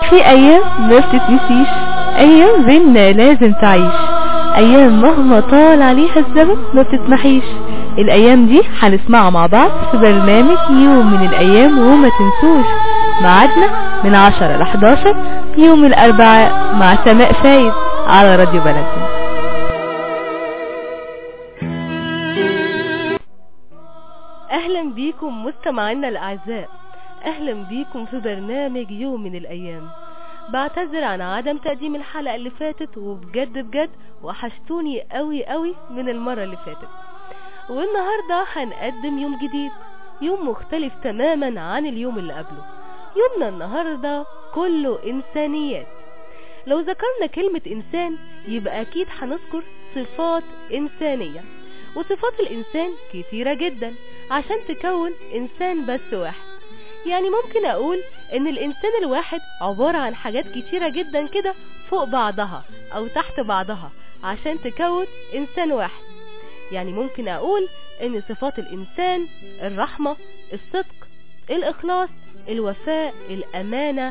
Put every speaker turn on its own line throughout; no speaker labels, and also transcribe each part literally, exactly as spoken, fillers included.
في ايام ما بتتنسيش، ايام بينا لازم تعيش، ايام مهما طال عليها الزمن ما بتتمحيش. الايام دي هنسمعها مع بعض في برنامج يوم من الايام، وما تنسوش ميعادنا من عشرة ل حداشر يوم الاربعاء مع سماء فايد على راديو بلدنا. اهلا بيكم مستمعينا الاعزاء، اهلا بيكم في برنامج يوم من الايام. بعتذر عن عدم تقديم الحلقة اللي فاتت، وبجد بجد وحشتوني قوي قوي من المرة اللي فاتت. والنهاردة هنقدم يوم جديد، يوم مختلف تماما عن اليوم اللي قبله. يومنا النهاردة كله انسانيات. لو ذكرنا كلمة انسان يبقى اكيد هنذكر صفات انسانية، وصفات الانسان كتيرة جدا عشان تكون انسان بس واحد. يعني ممكن اقول ان الانسان الواحد عبارة عن حاجات كتيرة جدا كده فوق بعضها او تحت بعضها عشان تكون انسان واحد. يعني ممكن اقول ان صفات الانسان الرحمة، الصدق، الاخلاص، الوفاء، الامانة،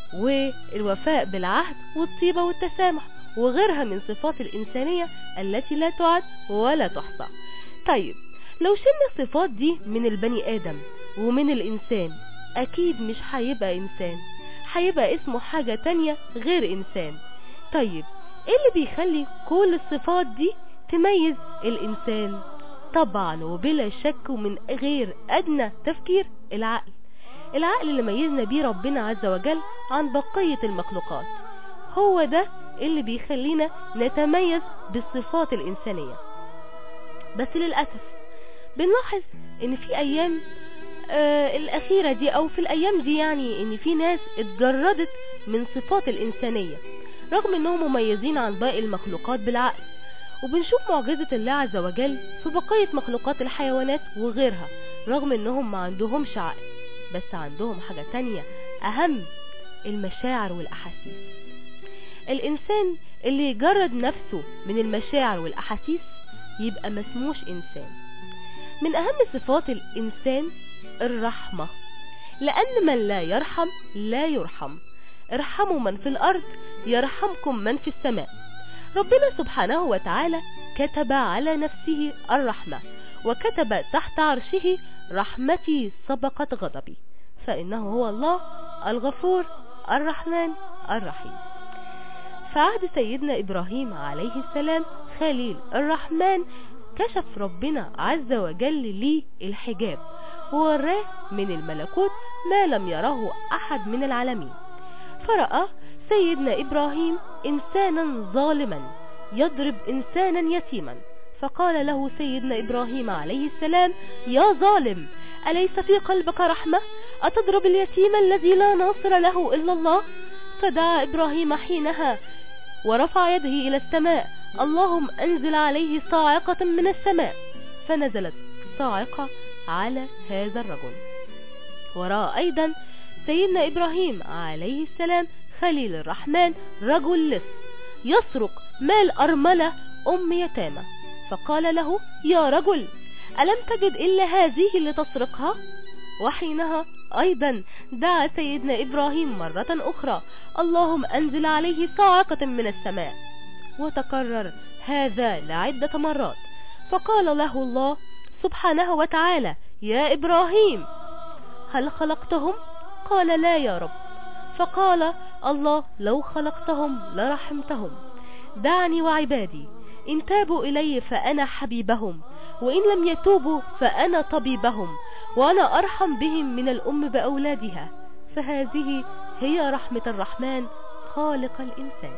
والوفاء بالعهد، والطيبة والتسامح، وغيرها من صفات الانسانية التي لا تعد ولا تحصى. طيب لو شلنا الصفات دي من البني ادم ومن الانسان، اكيد مش هيبقى انسان، هيبقى اسمه حاجة تانية غير انسان. طيب ايه اللي بيخلي كل الصفات دي تميز الانسان؟ طبعا وبلا شك ومن غير ادنى تفكير العقل. العقل اللي ميزنا بيه ربنا عز وجل عن بقية المخلوقات، هو ده اللي بيخلينا نتميز بالصفات الانسانية. بس للأسف بنلاحظ ان في ايام آه الاخيرة دي او في الايام دي يعني ان في ناس اتجردت من صفات الانسانية رغم انهم مميزين عن باقي المخلوقات بالعقل. وبنشوف معجزة الله عز وجل في بقية مخلوقات الحيوانات وغيرها رغم انهم ما عندهمش عقل، بس عندهم حاجة تانية اهم، المشاعر والاحاسيس. الانسان اللي يجرد نفسه من المشاعر والاحاسيس يبقى مسموش انسان. من اهم صفات الانسان الرحمة، لان من لا يرحم لا يرحم. ارحموا من في الارض يرحمكم من في السماء. ربنا سبحانه وتعالى كتب على نفسه الرحمة، وكتب تحت عرشه رحمتي سبقت غضبي، فانه هو الله الغفور الرحمن الرحيم. فعهد سيدنا ابراهيم عليه السلام خليل الرحمن كشف ربنا عز وجل ليه الحجاب، ووراه من الملكوت ما لم يره احد من العالمين. فرأى سيدنا ابراهيم انسانا ظالما يضرب انسانا يتيما، فقال له سيدنا ابراهيم عليه السلام: يا ظالم، أليس في قلبك رحمة؟ أتضرب اليتيم الذي لا ناصر له إلا الله؟ فدعا إبراهيم حينها ورفع يده إلى السماء: اللهم أنزل عليه صاعقة من السماء. فنزلت صاعقة على هذا الرجل. ورأى أيضا سيدنا إبراهيم عليه السلام خليل الرحمن رجل لص يسرق مال أرملة أم يتامى، فقال له: يا رجل، ألم تجد إلا هذه اللي تسرقها؟ وحينها أيضا دعا سيدنا إبراهيم مرة أخرى: اللهم أنزل عليه صاعقة من السماء. وتكرر هذا لعدة مرات، فقال له الله سبحانه وتعالى: يا إبراهيم، هل خلقتهم؟ قال: لا يا رب. فقال الله: لو خلقتهم لرحمتهم، دعني وعبادي، إن تابوا إلي فأنا حبيبهم، وإن لم يتوبوا فأنا طبيبهم، وأنا أرحم بهم من الأم بأولادها. فهذه هي رحمة الرحمن خالق الإنسان.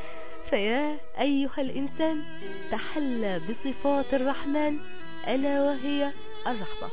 فيا أيها الإنسان، تحلى بصفات الرحمن ألا وهي الرحمة.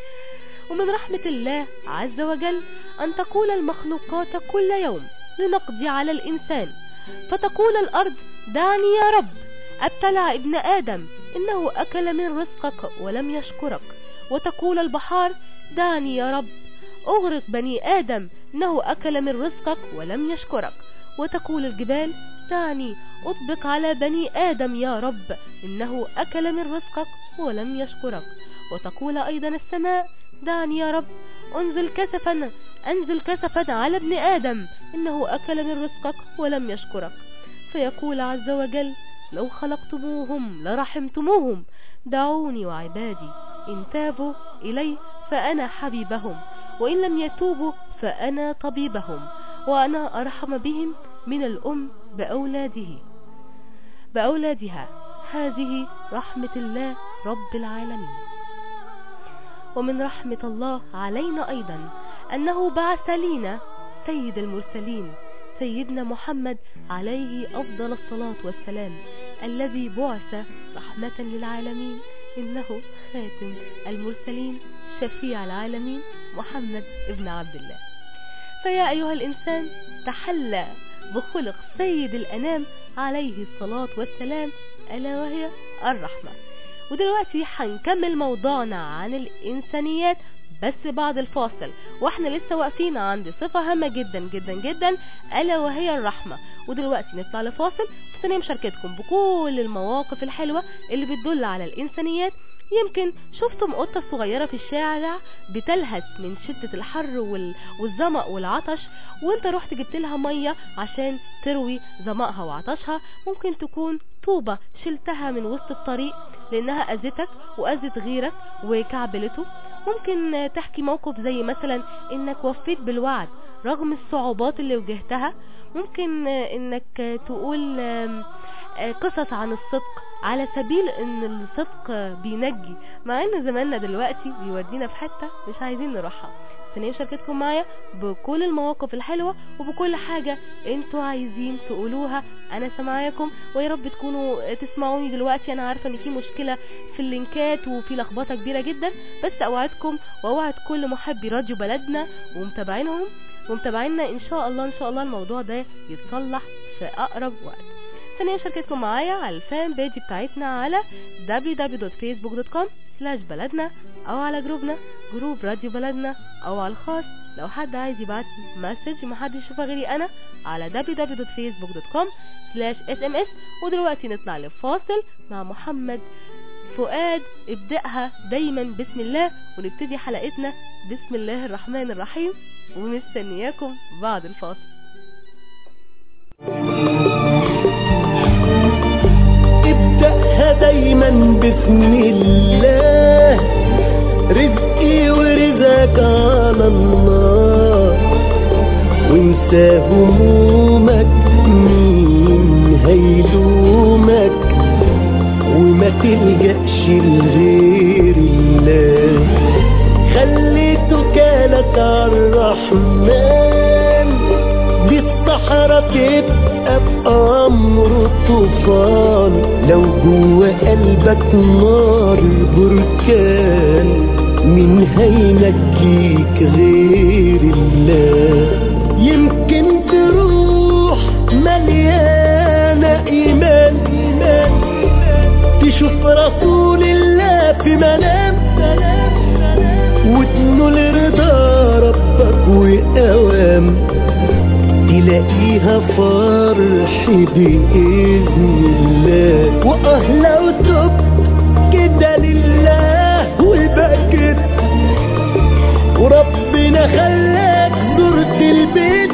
ومن رحمة الله عز وجل أن تقول المخلوقات كل يوم لنقضي على الإنسان، فتقول الأرض: دعني يا رب، ابتلع ابن آدم إنه أكل من رزقك ولم يشكرك. وتقول البحار: دعني يا رب، أغرق بني آدم إنه أكل من رزقك ولم يشكرك. وتقول الجبال: دعني أطبق على بني آدم يا رب، إنه أكل من رزقك ولم يشكرك. وتقول أيضا السماء: دعني يا رب انزل كسفا انزل كسفا على ابن آدم إنه أكل من رزقك ولم يشكرك. فيقول عز وجل لو خلقتموهم لرحمتموهم دعوني وعبادي إن تابوا إلي فأنا حبيبهم وإن لم يتوبوا فأنا طبيبهم وأنا أرحم بهم من الأم بأولاده بأولادها. هذه رحمة الله رب العالمين. ومن رحمة الله علينا أيضا أنه بعث لنا سيد المرسلين سيدنا محمد عليه أفضل الصلاة والسلام الذي بعث رحمة للعالمين، إنه خاتم المرسلين شفيع العالمين محمد ابن عبد الله. فيا أيها الإنسان تحلى بخلق سيد الأنام عليه الصلاة والسلام ألا وهي الرحمة. ودلوقتي هنكمل موضوعنا عن الإنسانيات بس بعد الفاصل، واحنا لسه واقفين عند صفة هامة جدا جدا جدا ألا وهي الرحمة. ودلوقتي نطلع لفاصل وثانية مشاركتكم بكل المواقف الحلوة اللي بتدل على الإنسانيات. يمكن شفتم قطة صغيرة في الشارع بتلهث من شدة الحر والظمأ والعطش، وانت رحت جبت لها مية عشان تروي ظمأها وعطشها. ممكن تكون طوبة شلتها من وسط الطريق لانها اذتك واذت غيرك وكعبلته. ممكن تحكي موقف زي مثلا انك وفيت بالوعد رغم الصعوبات اللي واجهتها. ممكن انك تقول قصص عن الصدق على سبيل ان الصدق بينجي، مع ان زماننا دلوقتي بيودينا في حتة مش عايزين نروحها. ثانية مشاركتكم معايا بكل المواقف الحلوة وبكل حاجة انتوا عايزين تقولوها، انا سامعاكم. ويا رب تكونوا تسمعوني دلوقتي. انا عارفة ان في مشكلة في اللينكات وفي لخبطة كبيرة جدا، بس اوعدكم واوعد كل محبي راديو بلدنا ومتابعينهم ومتابعيننا ان شاء الله ان شاء الله الموضوع ده يتصلح في اقرب وقت. ثانية مشاركتكم معايا على الفان بيج بتاعتنا على دبليو دبليو دوت فيسبوك دوت كوم سلاش بلدنا، او على جروبنا جروب راديو بلدنا، او على الخاص لو حد عايز يبعت مسج محدش يشوفها غيري انا على دبليو دبليو دوت فيسبوك دوت كوم سلاش اس ام اس. ودلوقتي نطلع لفاصل مع محمد فؤاد ابدأها دايما بسم الله، ونبتدي حلقتنا بسم الله الرحمن الرحيم، ومستنياكم بعد الفاصل.
ابدأها دايما بسم الله، رزقي ورزقك على الله، وانسى همومك مين هيلومك، وما تلجأش لغير الله، خلي توكالك عالرحمن، دي الصحراء تبقى بأمر طوفان، لو جوا قلبك نار بركان، مين هينجيك غير الله. يمكن تروح مليانة إيمان، تشوف رسول الله في منام، وتنول رضا ربك وأوام، تلاقيها فرح بإذن الله. وأهلا وتب كده لله وبكت، وربنا خلاك زرت البيت،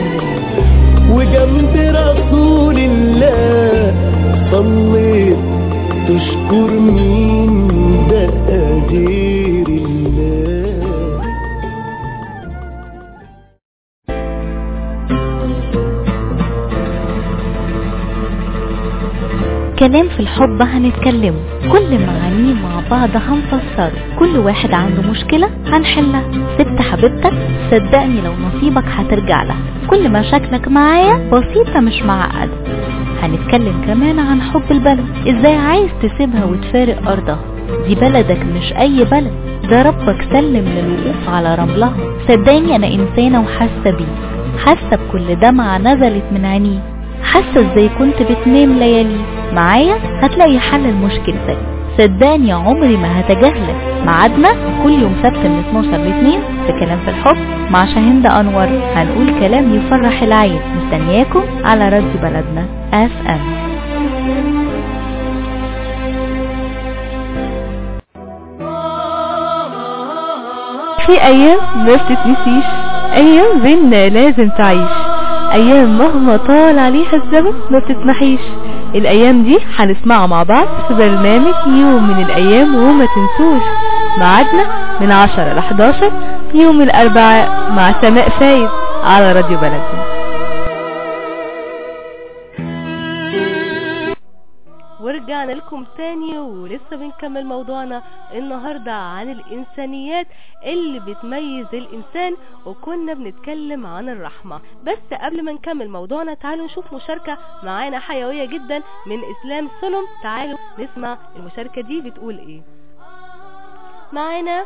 وجنب رسول الله صليت، تشكر مين ده غير الله.
كلام في الحب هنتكلمه، كل معانيه مع بعض هنفسره، كل واحد عنده مشكلة هنحلها. سبت حبيبتك صدقني لو نصيبك هترجع لها، كل مشاكلك معايا بسيطة مش معقدة. هنتكلم كمان عن حب البلد، ازاي عايز تسيبها وتفارق ارضها، دي بلدك مش اي بلد، ده ربك سلم للوقوف على رملها. صدقني انا انسانة وحاسة بيه، حاسة بكل دمعة نزلت من عينيه، حاسة ازاي كنت بتنام ليالي، معايا هتلاقي حل لمشكلتك. صدقني عمري ما هتجاهلك. ميعادنا كل يوم سبت من اتناشر ل اتنين في كلام في الحب مع شاهين انور، هنقول كلام يفرح العين. مستنياكم على راديو بلدنا اف ام.
في ايام ما بتتنسيش، ايام بينا لازم تعيش، ايام مهما طال عليها الزمن ما بتتمحيش. الايام دي هنسمعها مع بعض في برنامج يوم من الايام، وما تنسوش ميعادنا من عشرة ل حداشر يوم الاربعاء مع سماء فايد على راديو بلدنا.
ورجعنا لكم تاني ولسه بنكمل موضوعنا النهاردة عن الإنسانيات اللي بتميز الإنسان، وكنا بنتكلم عن الرحمة. بس قبل ما نكمل موضوعنا تعالوا نشوف مشاركة معانا حيوية جدا من إسلام سلم. تعالوا نسمع المشاركة دي بتقول ايه. معانا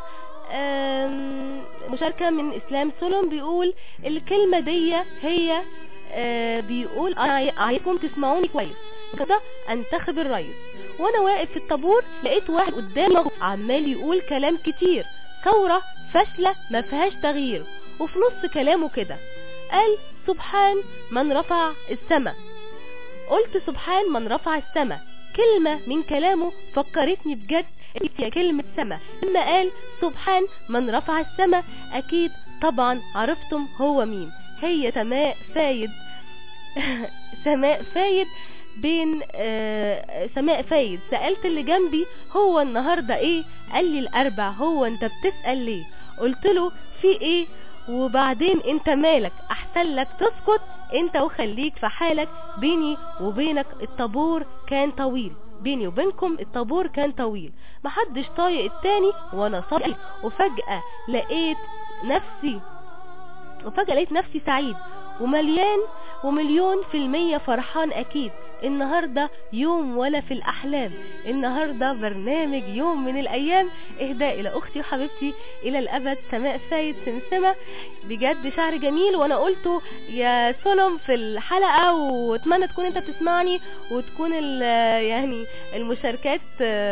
مشاركة من إسلام سلم بيقول الكلمة دي هي بيقول أنا عايزكم تسمعوني كويس كده. انتخب الرئيس وانا واقف في الطابور لقيت واحد قدامي عمال يقول كلام كتير، ثورة فاشلة ما فيهاش تغيير، وفي نص كلامه كده قال سبحان من رفع السماء. قلت سبحان من رفع السماء، كلمة من كلامه فكرتني بجد هي كلمة سماء. لما قال سبحان من رفع السماء اكيد طبعا عرفتم هو مين، هي سماء فايد. سماء فايد بين آه سماء فايد. سألت اللي جنبي هو النهاردة ايه، قال لي الاربع. هو انت بتسأل ليه؟ قلت له في ايه وبعدين انت مالك، احسن لك تسكت انت وخليك في حالك. بيني وبينك الطابور كان طويل، بيني وبينكم الطابور كان طويل، محدش طايق التاني وانا صايق. وفجأة لقيت نفسي وفجأة لقيت نفسي سعيد ومليان ومليون في المية فرحان. اكيد النهاردة يوم ولا في الأحلام، النهاردة برنامج يوم من الأيام. إهداء إلى أختي وحبيبتي إلى الأبد سماء فايد سمسمة. بجد شعر جميل وأنا قلته يا سلم في الحلقة، واتمنى تكون أنت بتسمعني وتكون يعني المشاركات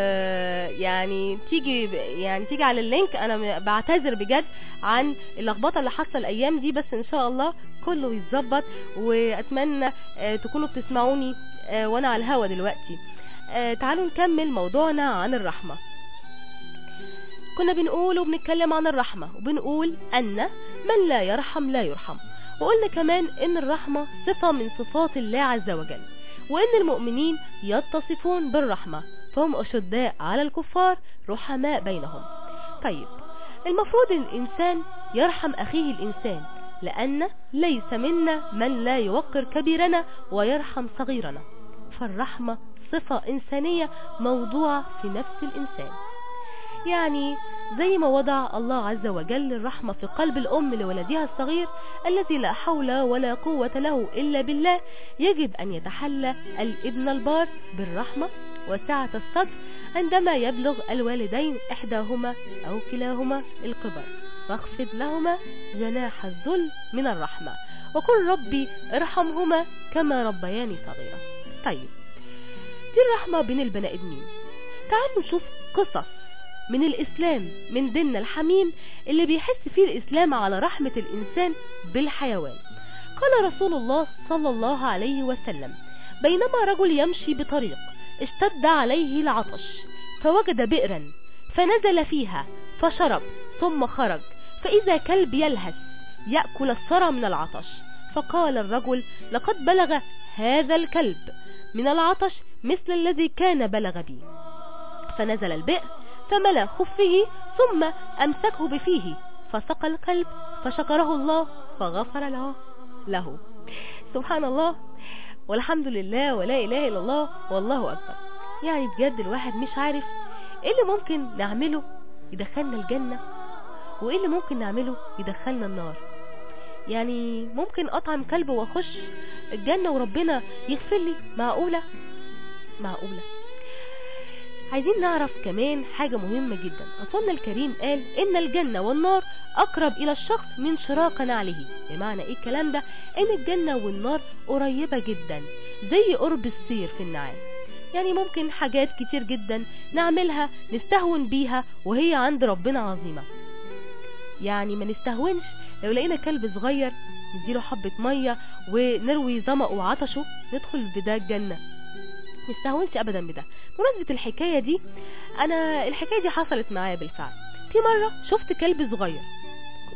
يعني تيجي يعني تيجي على اللينك. أنا بعتذر بجد عن اللخبطة اللي حصل الأيام دي، بس إن شاء الله كله يتظبط، وأتمنى تكونوا بتسمعوني وانا على الهوا دلوقتي. آه تعالوا نكمل موضوعنا عن الرحمة. كنا بنقول وبنتكلم عن الرحمة، وبنقول ان من لا يرحم لا يرحم، وقلنا كمان ان الرحمة صفة من صفات الله عز وجل، وان المؤمنين يتصفون بالرحمة، فهم اشداء على الكفار رحماء بينهم. طيب المفروض ان الانسان يرحم اخيه الانسان، لأن ليس منا من لا يوقر كبيرنا ويرحم صغيرنا. فالرحمة صفة إنسانية موضوعة في نفس الإنسان، يعني زي ما وضع الله عز وجل الرحمة في قلب الأم لولدها الصغير الذي لا حول ولا قوة له إلا بالله، يجب أن يتحلى الابن البار بالرحمة وسعة الصدر عندما يبلغ الوالدين إحداهما أو كلاهما الكبر، فاخفض لهما جناح الذل من الرحمة وقل ربي ارحمهما كما ربياني صغيرة. طيب دي الرحمة بين البني ادمين. تعالوا نشوف قصص من الإسلام، من ديننا الحميم اللي بيحس فيه الإسلام على رحمة الإنسان بالحيوان. قال رسول الله صلى الله عليه وسلم بينما رجل يمشي بطريق اشتد عليه العطش فوجد بئرا فنزل فيها فشرب ثم خرج، فإذا كلب يلهث يأكل الثرى من العطش، فقال الرجل لقد بلغ هذا الكلب من العطش مثل الذي كان بلغ بي. فنزل البئر فملأ خفه ثم أمسكه بفيه فسقى الكلب فشكره الله فغفر له له سبحان الله والحمد لله ولا إله إلا الله والله أكبر. يعني بجد الواحد مش عارف إيه اللي ممكن نعمله يدخلنا الجنة، وإيه اللي ممكن نعمله يدخلنا النار. يعني ممكن أطعم كلب وأخش الجنة وربنا يغفر لي؟ معقولة؟ معقولة؟ عايزين نعرف كمان حاجة مهمة جدا. رسولنا الكريم قال إن الجنة والنار أقرب إلى الشخص من شراك نعله. بمعنى إيه الكلام ده؟ إن الجنة والنار قريبة جدا زي قرب السير في النعام. يعني ممكن حاجات كتير جدا نعملها نستهون بيها وهي عند ربنا عظيمة. يعني ما نستهونش لو لقينا كلب صغير نديله حبة مية ونروي ظمأه وعطشه ندخل بدا الجنة، نستهونش ابدا بده. بمناسبة الحكاية دي، انا الحكاية دي حصلت معايا بالفعل. في مرة شفت كلب صغير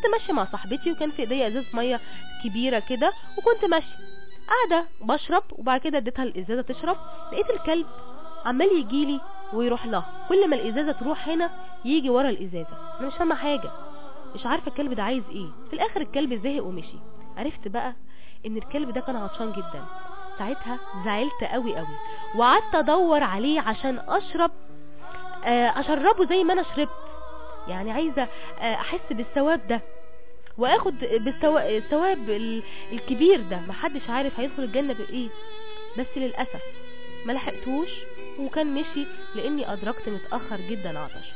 كنت ماشيه مع صاحبتي وكان في ايديا ازازه ميه كبيره كده، وكنت ماشيه قاعده بشرب، وبعد كده اديتها الازازه تشرب، لقيت الكلب عمال يجيلي ويروح لها، كل ما الازازه تروح هنا يجي ورا الازازه. انا مش فاهمه حاجه، مش عارفه الكلب ده عايز ايه. في الاخر الكلب زهق ومشي. عرفت بقى ان الكلب ده كان عطشان جدا. ساعتها زعلت قوي قوي، وقعدت ادور عليه عشان اشرب آه اشربه زي ما انا شربت، يعني عايزه آه احس بالثواب ده واخد بالثواب الكبير ده. محدش عارف هيدخل الجنه بايه، بس للاسف ما لحقتوش وكان مشي، لاني ادركت متاخر جدا عطشه.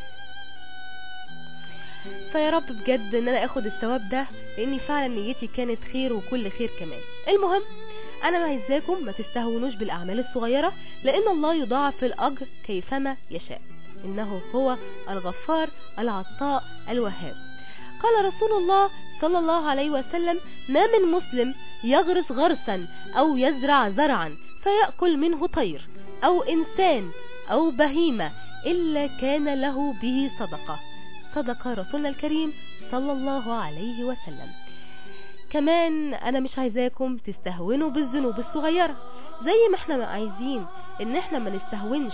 فيا رب بجد ان انا اخد الثواب ده، لاني فعلا نيتي كانت خير وكل خير كمان. المهم انا عايزاكم ما تستهونوش بالاعمال الصغيره، لان الله يضاعف الاجر كيفما يشاء، انه هو الغفار العطاء الوهاب. قال رسول الله صلى الله عليه وسلم: ما من مسلم يغرس غرسا او يزرع زرعا فيأكل منه طير او انسان او بهيمة الا كان له به صدقة. صدق رسولنا الكريم صلى الله عليه وسلم. كمان انا مش عايزاكم تستهونوا بالذنوب الصغيرة، زي ما احنا عايزين ان احنا ما نستهونش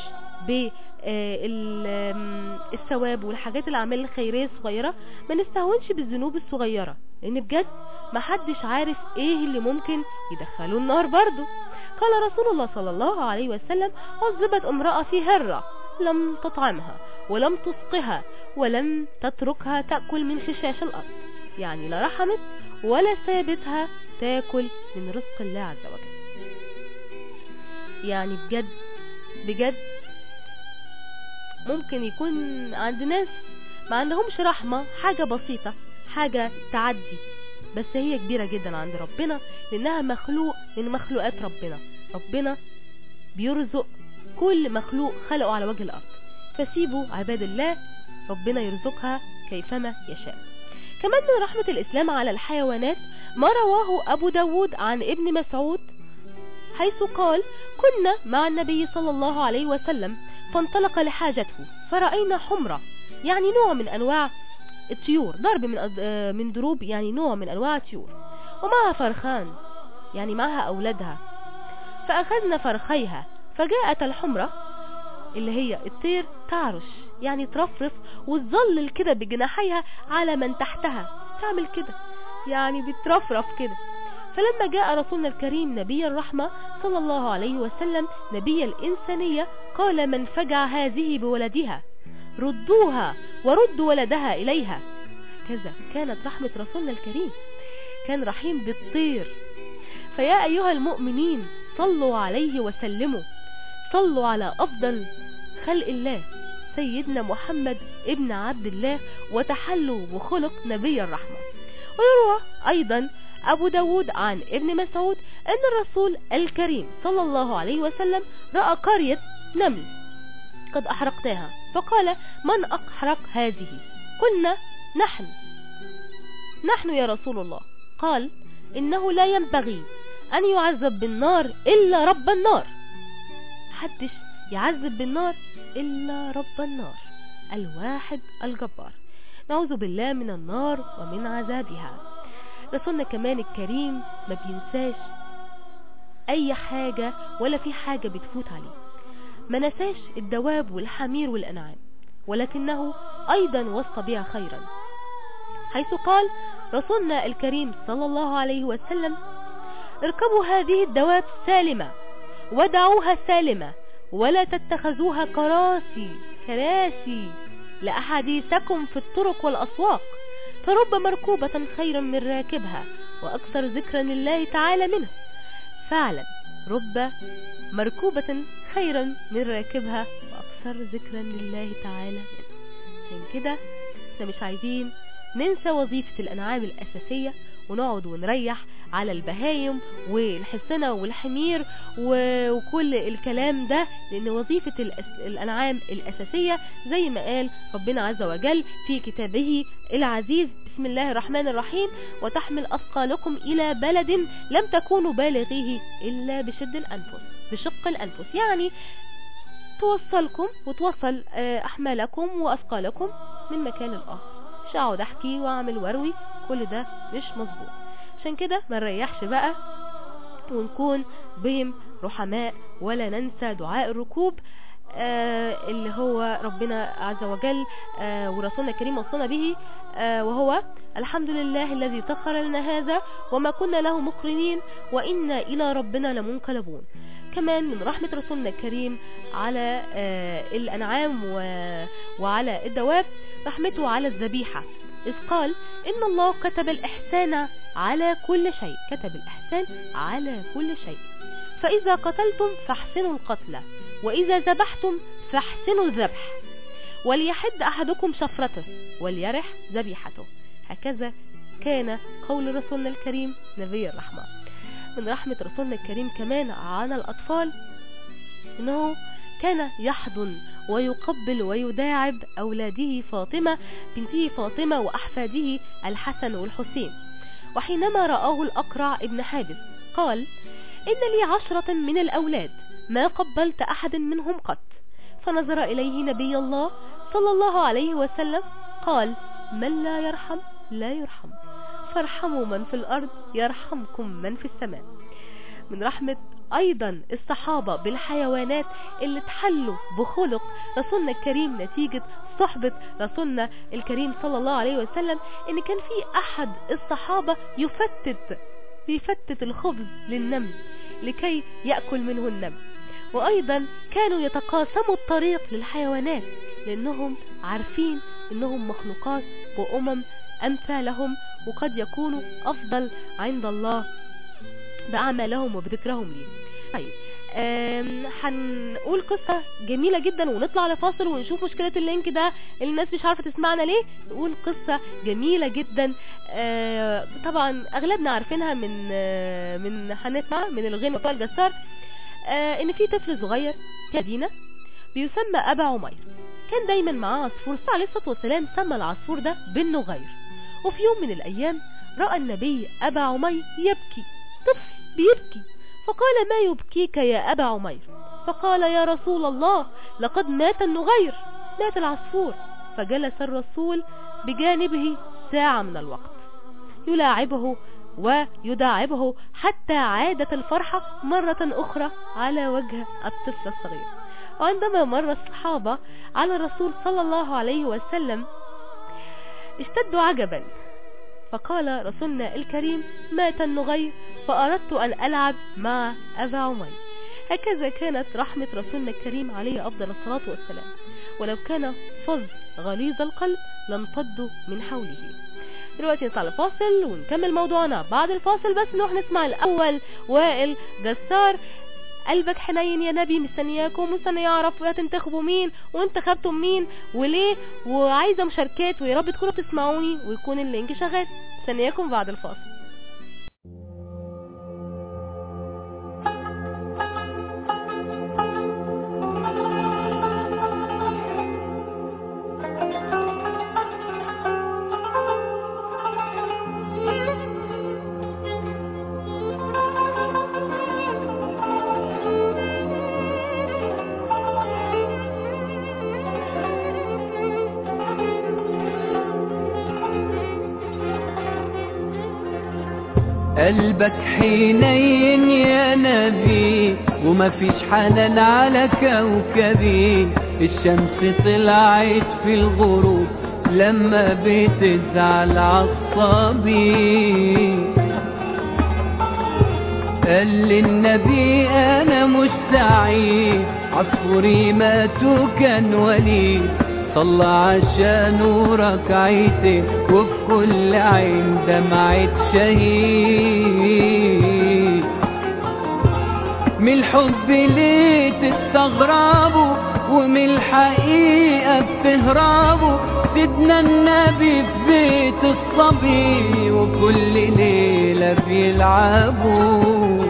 بالثواب والحاجات الاعمال الخيرية الصغيرة، ما نستهونش بالذنوب الصغيرة، لان بجد ما حدش عارف ايه اللي ممكن يدخلوا النار برضو. قال رسول الله صلى الله عليه وسلم: عذبت امرأة في هرة لم تطعمها ولم تسقها ولم تتركها تأكل من خشاش الأرض، يعني لا رحمت ولا سابتها تاكل من رزق الله عز وجل. يعني بجد بجد ممكن يكون عند ناس ما عندهمش رحمة، حاجة بسيطة، حاجة تعدي، بس هي كبيرة جدا عند ربنا، لأنها مخلوق من مخلوقات ربنا. ربنا بيرزق كل مخلوق خلقه على وجه الأرض، فسيبوا عباد الله ربنا يرزقها كيفما يشاء. كمان من رحمة الإسلام على الحيوانات ما رواه أبو داود عن ابن مسعود، حيث قال: كنا مع النبي صلى الله عليه وسلم فانطلق لحاجته فرأينا حمرة، يعني نوع من أنواع الطيور، ضرب من من دروب، يعني نوع من أنواع الطيور، ومعها فرخان، يعني معها أولادها، فأخذنا فرخيها، فجاءت الحمرة اللي هي الطير تعرش، يعني ترفرف وتظلل كده بجناحيها على من تحتها، تعمل كده يعني بترفرف كده. فلما جاء رسولنا الكريم نبي الرحمة صلى الله عليه وسلم نبي الإنسانية قال: من فجع هذه بولدها ردوها وردوا ولدها إليها. كذا كانت رحمة رسولنا الكريم، كان رحيم بالطير. فيا أيها المؤمنين صلوا عليه وسلموا، صلوا على أفضل خلق الله سيدنا محمد ابن عبد الله، وتحلوا بخلق نبي الرحمة. ويروى أيضا أبو داود عن ابن مسعود أن الرسول الكريم صلى الله عليه وسلم رأى قرية نمل قد أحرقناها، فقال: من أحرق هذه؟ قلنا: نحن نحن يا رسول الله. قال: إنه لا ينبغي أن يعذب بالنار إلا رب النار، محدش يعذب بالنار إلا رب النار الواحد الجبار، نعوذ بالله من النار ومن عذابها. رسولنا كمان الكريم ما بينساش أي حاجة ولا في حاجة بتفوت عليه، ما نساش الدواب والحمير والأنعام، ولكنه أيضا وصى بها خيرا، حيث قال رسولنا الكريم صلى الله عليه وسلم: اركبوا هذه الدواب سالمة ودعوها سالمة، ولا تتخذوها كراسي كراسي لأحاديثكم في الطرق والأسواق، فرب مركوبة خيرا من راكبها وأكثر ذكرا لله تعالى منه. فعلا رب مركوبة خيرا من راكبها وأكثر ذكرا لله تعالى منه. عشان كده احنا مش عايزين ننسى وظيفة الأنعام الأساسية ونقعد ونريح على البهايم والحصنة والحمير وكل الكلام ده، لأن وظيفة الأنعام الأساسية زي ما قال ربنا عز وجل في كتابه العزيز: بسم الله الرحمن الرحيم: وتحمل أثقالكم إلى بلد لم تكونوا بالغيه إلا بشد الأنفس بشق الأنفس، يعني توصلكم وتوصل أحمالكم وأثقالكم من مكان الآخر. مش اقعد احكي واعمل واروي، كل ده مش مظبوط. عشان كده ما نريحش بقى ونكون بهم رحماء، ولا ننسى دعاء الركوب آه اللي هو ربنا عز وجل آه ورسولنا الكريم وصلنا به، آه وهو الحمد لله الذي سخر لنا هذا وما كنا له مقرنين وإنا إلى ربنا لمنقلبون. كمان من رحمة رسولنا الكريم على آه الأنعام وعلى الدواب رحمته على الذبيحة، إذ قال إن الله كتب الإحسان على كل شيء، كتب الإحسان على كل شيء، فإذا قتلتم فاحسنوا القتل وإذا ذبحتم فاحسنوا الذبح، وليحد أحدكم شفرته وليرح ذبيحته. هكذا كان قول رسولنا الكريم نبي الرحمة. من رحمة رسولنا الكريم كمان على الأطفال إنه كان يحضن ويقبل ويداعب أولاده فاطمة بنته فاطمة وأحفاده الحسن والحسين. وحينما رآه الأقرع ابن حابس قال إن لي عشرة من الأولاد ما قبلت أحد منهم قط، فنظر إليه نبي الله صلى الله عليه وسلم قال من لا يرحم لا يرحم، فارحموا من في الأرض يرحمكم من في السماء. من رحمة أيضا الصحابة بالحيوانات اللي تحلوا بخلق رسولنا الكريم نتيجة صحبة رسولنا الكريم صلى الله عليه وسلم، إن كان في أحد الصحابة يفتت يفتت الخبز للنمل لكي يأكل منه النمل. وأيضا كانوا يتقاسموا الطريق للحيوانات لأنهم عارفين إنهم مخلوقات وأمم أمثالهم وقد يكونوا أفضل عند الله بأعمالهم وبذكرهم ليه. طيب هنقول قصة جميلة جدا ونطلع لفاصل ونشوف مشكلة اللينك ده اللي الناس مش عارفة تسمعنا ليه. نقول قصة جميلة جدا آه طبعا أغلبنا عارفينها من آه من هنسمع من الغنى بتاع الجسار آه ان في طفل صغير في مدينة بيسمى أبا عمير، كان دايما معاه عصفور عليه الصلاة والسلام سمى العصفور ده بالنغير. وفي يوم من الأيام رأى النبي أبا عمير يبكي، طفل بيبكي، فقال ما يبكيك يا أبا عمير؟ فقال يا رسول الله لقد مات النغير، مات العصفور. فجلس الرسول بجانبه ساعة من الوقت يلاعبه ويداعبه حتى عادت الفرحة مرة أخرى على وجه الطفل الصغير. وعندما مر الصحابة على الرسول صلى الله عليه وسلم اشتدوا عجبا، فقال رسولنا الكريم مات النغير فأردت أن ألعب مع أبا عمير. هكذا كانت رحمة رسولنا الكريم عليه أفضل الصلاة والسلام، ولو كان فظ غليظ القلب لانفضوا من حوله. دلوقتي نطلع الفاصل ونكمل موضوعنا بعد الفاصل، بس نروح نسمع الأول وائل جسار قلبك حنين يا نبي، مستنياكم مستني يعرف هتنتخبوا مين وانتخبتم مين وليه، وعايزة مشاركات ويا رب تكونوا تسمعوني ويكون اللينك شغال. مستنياكم بعد الفاصل.
قلبك حنين يا نبي وما فيش حنان على كوكبي، الشمس طلعت في الغروب لما بتزعل عصابي. قال للنبي انا مش سعيد عصفوري مات وكان وليد، صلى عشانه ركعتين وفي كل عين دمعة شهيد. من الحب ليه تستغربوا ومن الحقيقة بتهربوا، سيدنا النبي في بيت الصبي وكل ليلة بيلعبوا.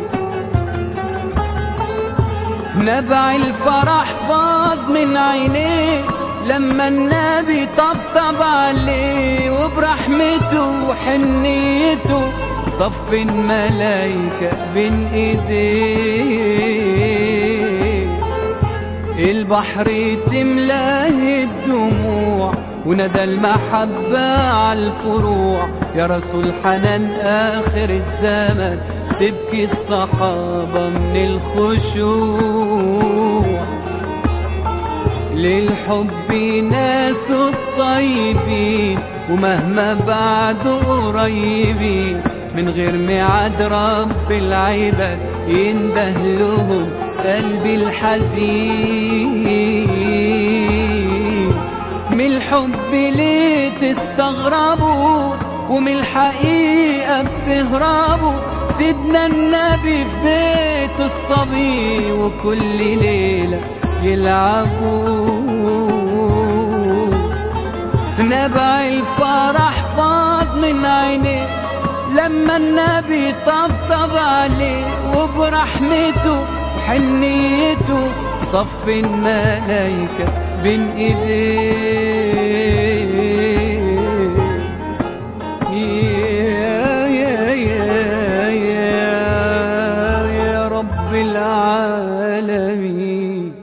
نبع الفرح فاض من عينيه لما النبي طبطب عليه، وبرحمته وحنيته صف الملايكة بين ايديه. البحر تملاه الدموع وندى المحبة عالفروع. يا رسول حنان آخر الزمن تبكي الصحابة من الخشوع. للحب ناس الطيبين ومهما بعدوا قريبين، من غير ميعاد رب العباد ينده لهم قلبي الحزين. من الحب ليه تستغربوا ومن الحقيقة بتهربوا؟ سيدنا النبي في بيت الصبي وكل ليلة يلعبوا. نبع الفرح فاض من عينيه لما النبي طبطب عليه، وبرحمته وحنيته صف الملايكة بين ايديه. يا يا يا يا يا رب العالمين.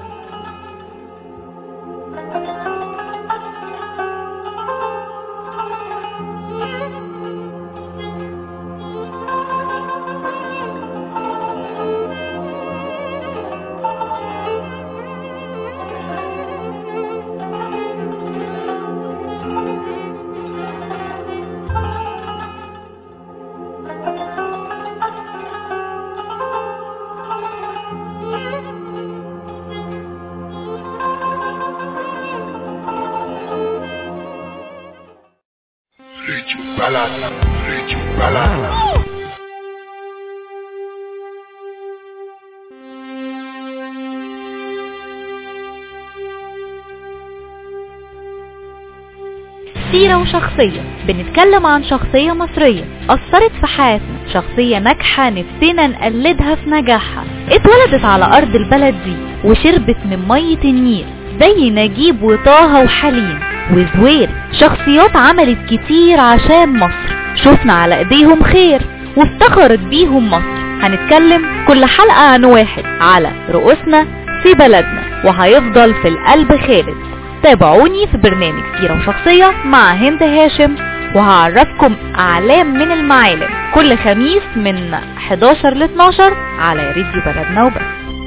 سيرة وشخصية، بنتكلم عن شخصية مصرية أثرت في حياتنا، شخصية ناجحة نفسنا نقلدها في نجاحها. اتولدت على أرض البلد دي وشربت من مية النيل زي نجيب وطه وحليم وزوير، شخصيات عملت كتير عشان مصر، شفنا على ايديهم خير وافتخرت بيهم مصر. هنتكلم كل حلقة عن واحد على رؤوسنا في بلدنا وهيفضل في القلب خالد. تابعوني في برنامج سيرة وشخصية مع هند هاشم، وهعرفكم أعلام من المعالم كل خميس من حداشر ل اتناشر على راديو بلدنا وبس.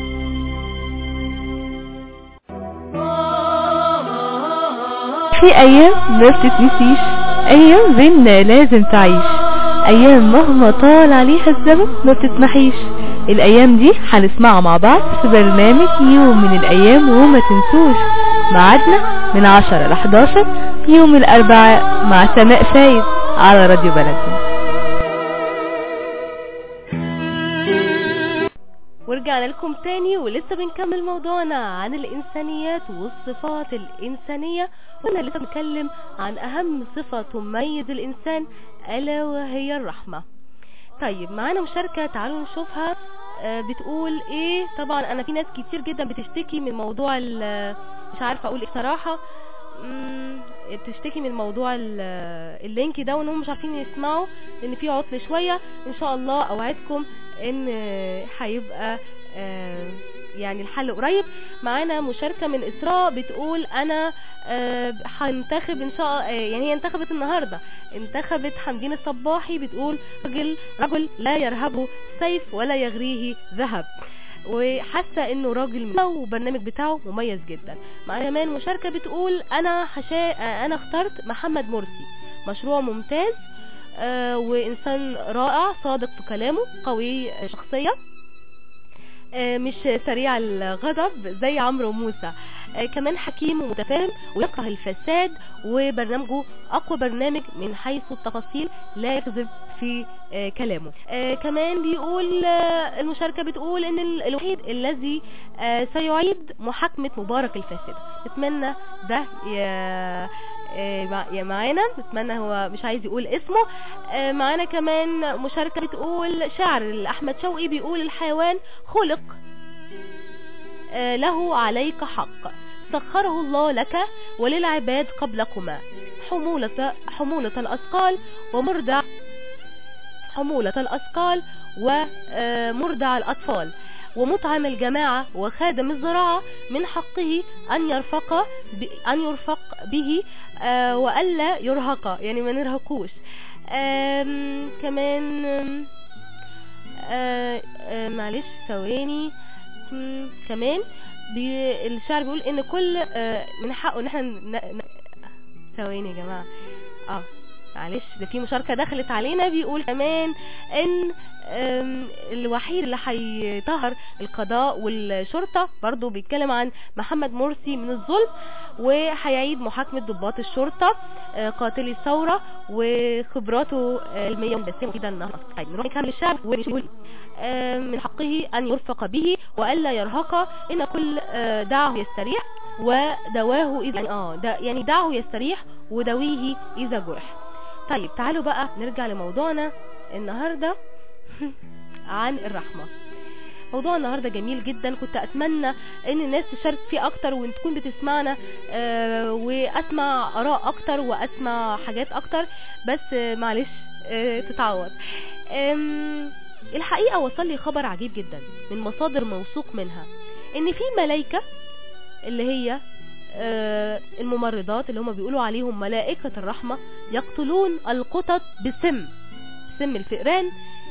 في أيام ما بتتنسيش، أيام بينا لازم تعيش، أيام مهما طال عليها الزمن ما بتتمحيش. الأيام دي هنسمعها مع بعض في برنامج يوم من الأيام، وما تنسوش ميعادنا من عشرة ل حداشر يوم الأربعاء مع سماء فايد على راديو بلدنا.
ورجعنا لكم تاني ولسه بنكمل موضوعنا عن الإنسانيات والصفات الإنسانية، وانا لسه بنتكلم عن أهم صفة تميز الإنسان ألا وهي الرحمة. طيب معانا مشاركة، تعالوا نشوفها. آه بتقول ايه؟ طبعا انا في ناس كتير جدا بتشتكي من موضوع مش عارفة اقول ايه بصراحة، بتشتكي من موضوع اللينك ده وانهم مش عارفين يسمعوا لان في عطل شوية. ان شاء الله اوعدكم ان هيبقى آه يعني الحل قريب. معانا مشاركة من إسراء بتقول انا هنتخب ان شاء الله، يعني هي انتخبت النهاردة، انتخبت حمدين الصباحي. بتقول رجل رجل لا يرهبه سيف ولا يغريه ذهب، وحاسه انه راجل وبرنامج بتاعه مميز جدا. معانا كمان مشاركه بتقول انا حشا انا اخترت محمد مرسي، مشروع ممتاز آه وانسان رائع، صادق في كلامه، قوي شخصيه، آه مش سريع الغضب زي عمرو موسى، آه كمان حكيم ومتفاهم ويكره الفساد، وبرنامجه اقوى برنامج من حيث التفاصيل، لا يكذب في آه كلامه. آه كمان بيقول آه المشاركة بتقول ان الوحيد الذي آه سيعيد محاكمة مبارك الفاسد. نتمنى ده يا يا معانا، نتمنى، هو مش عايز يقول اسمه. آه معانا كمان مشاركة بتقول شعر احمد شوقي، بيقول الحيوان خلق آه له عليك حق، سخره الله لك وللعباد قبلكما، حمولة حمولة الأثقال ومرضع حمولة الأثقال ومرضع الأطفال، ومطعم الجماعة وخادم الزراعة من حقه أن يرفق ب... أن يرفق به آه وألا يرهق، يعني ما نرهقوش. آم... كمان آم... آه... آه... معلش ثواني. كمان بي... الشعر بيقول ان كل آه... من حقه ان احنا ن... ثواني يا جماعة اه معلش ده في مشاركة دخلت علينا. بيقول كمان ان الوحيد اللي هيطهر القضاء والشرطة، برضو بيتكلم عن محمد مرسي من الظلم، وهيعيد محاكمة ضباط الشرطة قاتلي الثورة وخبراته المية والبسيمة كده النهاردة. طيب نروح نكمل الشعب ويقول من حقه ان يرفق به والا يرهق، ان كل دعه يستريح ودواه اذا يعني اه دا يعني دعه يستريح ودويه اذا جرح. طيب تعالوا بقى نرجع لموضوعنا النهاردة عن الرحمة. موضوع النهاردة جميل جدا، كنت اتمنى ان الناس تشارك فيه اكتر وان تكون بتسمعنا آه واسمع اراء اكتر واسمع حاجات اكتر، بس آه معلش آه تتعوض. الحقيقة وصل لي خبر عجيب جدا من مصادر موثوق منها ان في ملايكة اللي هي آه الممرضات اللي هم بيقولوا عليهم ملائكة الرحمة يقتلون القطط بسم سم الفئران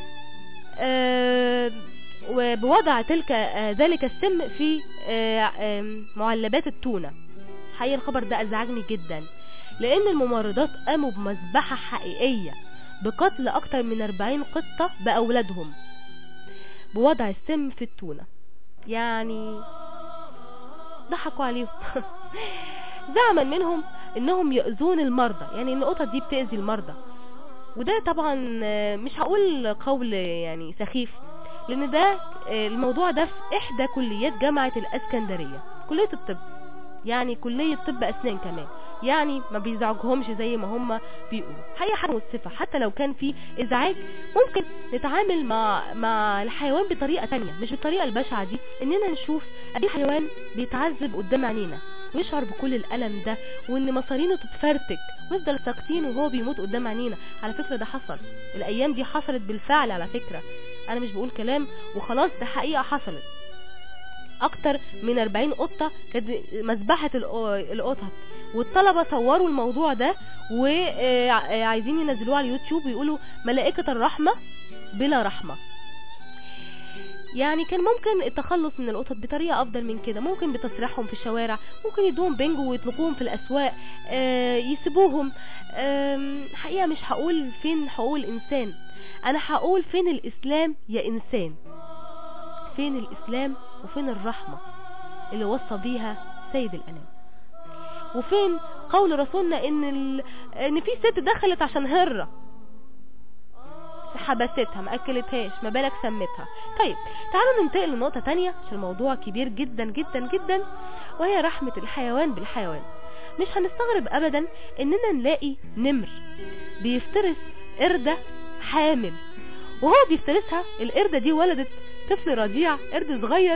آه وبوضع تلك آه ذلك السم في آه آه معلبات التونة. حقيقة الخبر ده ازعجني جدا، لان الممرضات قاموا بمذبحة حقيقية بقتل اكتر من أربعين قطة باولادهم بوضع السم في التونة. يعني ضحكوا عليهم. زعما منهم انهم يؤذون المرضى، يعني ان القطط دي بتأذي المرضى، وده طبعا مش هقول قول يعني سخيف، لان ده الموضوع ده في احدى كليات جامعة الاسكندرية، كلية الطب، يعني كلية طب اسنان كمان، يعني ما بيزعجهمش زي ما هم بيقولوا. حقيقة حاجة مؤسفة، حتى لو كان في ازعاج ممكن نتعامل مع مع الحيوان بطريقة تانية، مش بالطريقة البشعة دي، اننا نشوف قد ايه الحيوان بيتعذب قدام عينينا ويشعر بكل الألم ده، وان مصارينه تتفرتك ونفضل ساكتين وهو بيموت قدام عينينا. على فكرة ده حصل، الايام دي حصلت بالفعل، على فكرة انا مش بقول كلام وخلاص، ده حقيقة حصلت. اكتر من أربعين قطة كانت مذبحة القطط، والطلبة صوروا الموضوع ده وعايزين ينزلوه على اليوتيوب ويقولوا ملائكة الرحمة بلا رحمة. يعني كان ممكن التخلص من القطط بطريقة افضل من كده، ممكن بتصريحهم في الشوارع، ممكن يدوهم بنجو ويطلقوهم في الاسواق، يسيبوهم. حقيقة مش هقول فين حقوق الانسان، انا هقول فين الاسلام يا انسان، فين الاسلام وفين الرحمة اللي وصى بيها سيد الانام، وفين قول رسولنا ان ال... ان في ست دخلت عشان هرة حبستها ما اكلتهاش، ما بالك سمتها. طيب تعالوا ننتقل لنقطة تانية عشان الموضوع كبير جدا جدا جدا، وهي رحمة الحيوان بالحيوان. مش هنستغرب ابدا اننا نلاقي نمر بيفترس قردة حامل، وهو بيفترسها القردة دي ولدت طفل رضيع، قرد صغير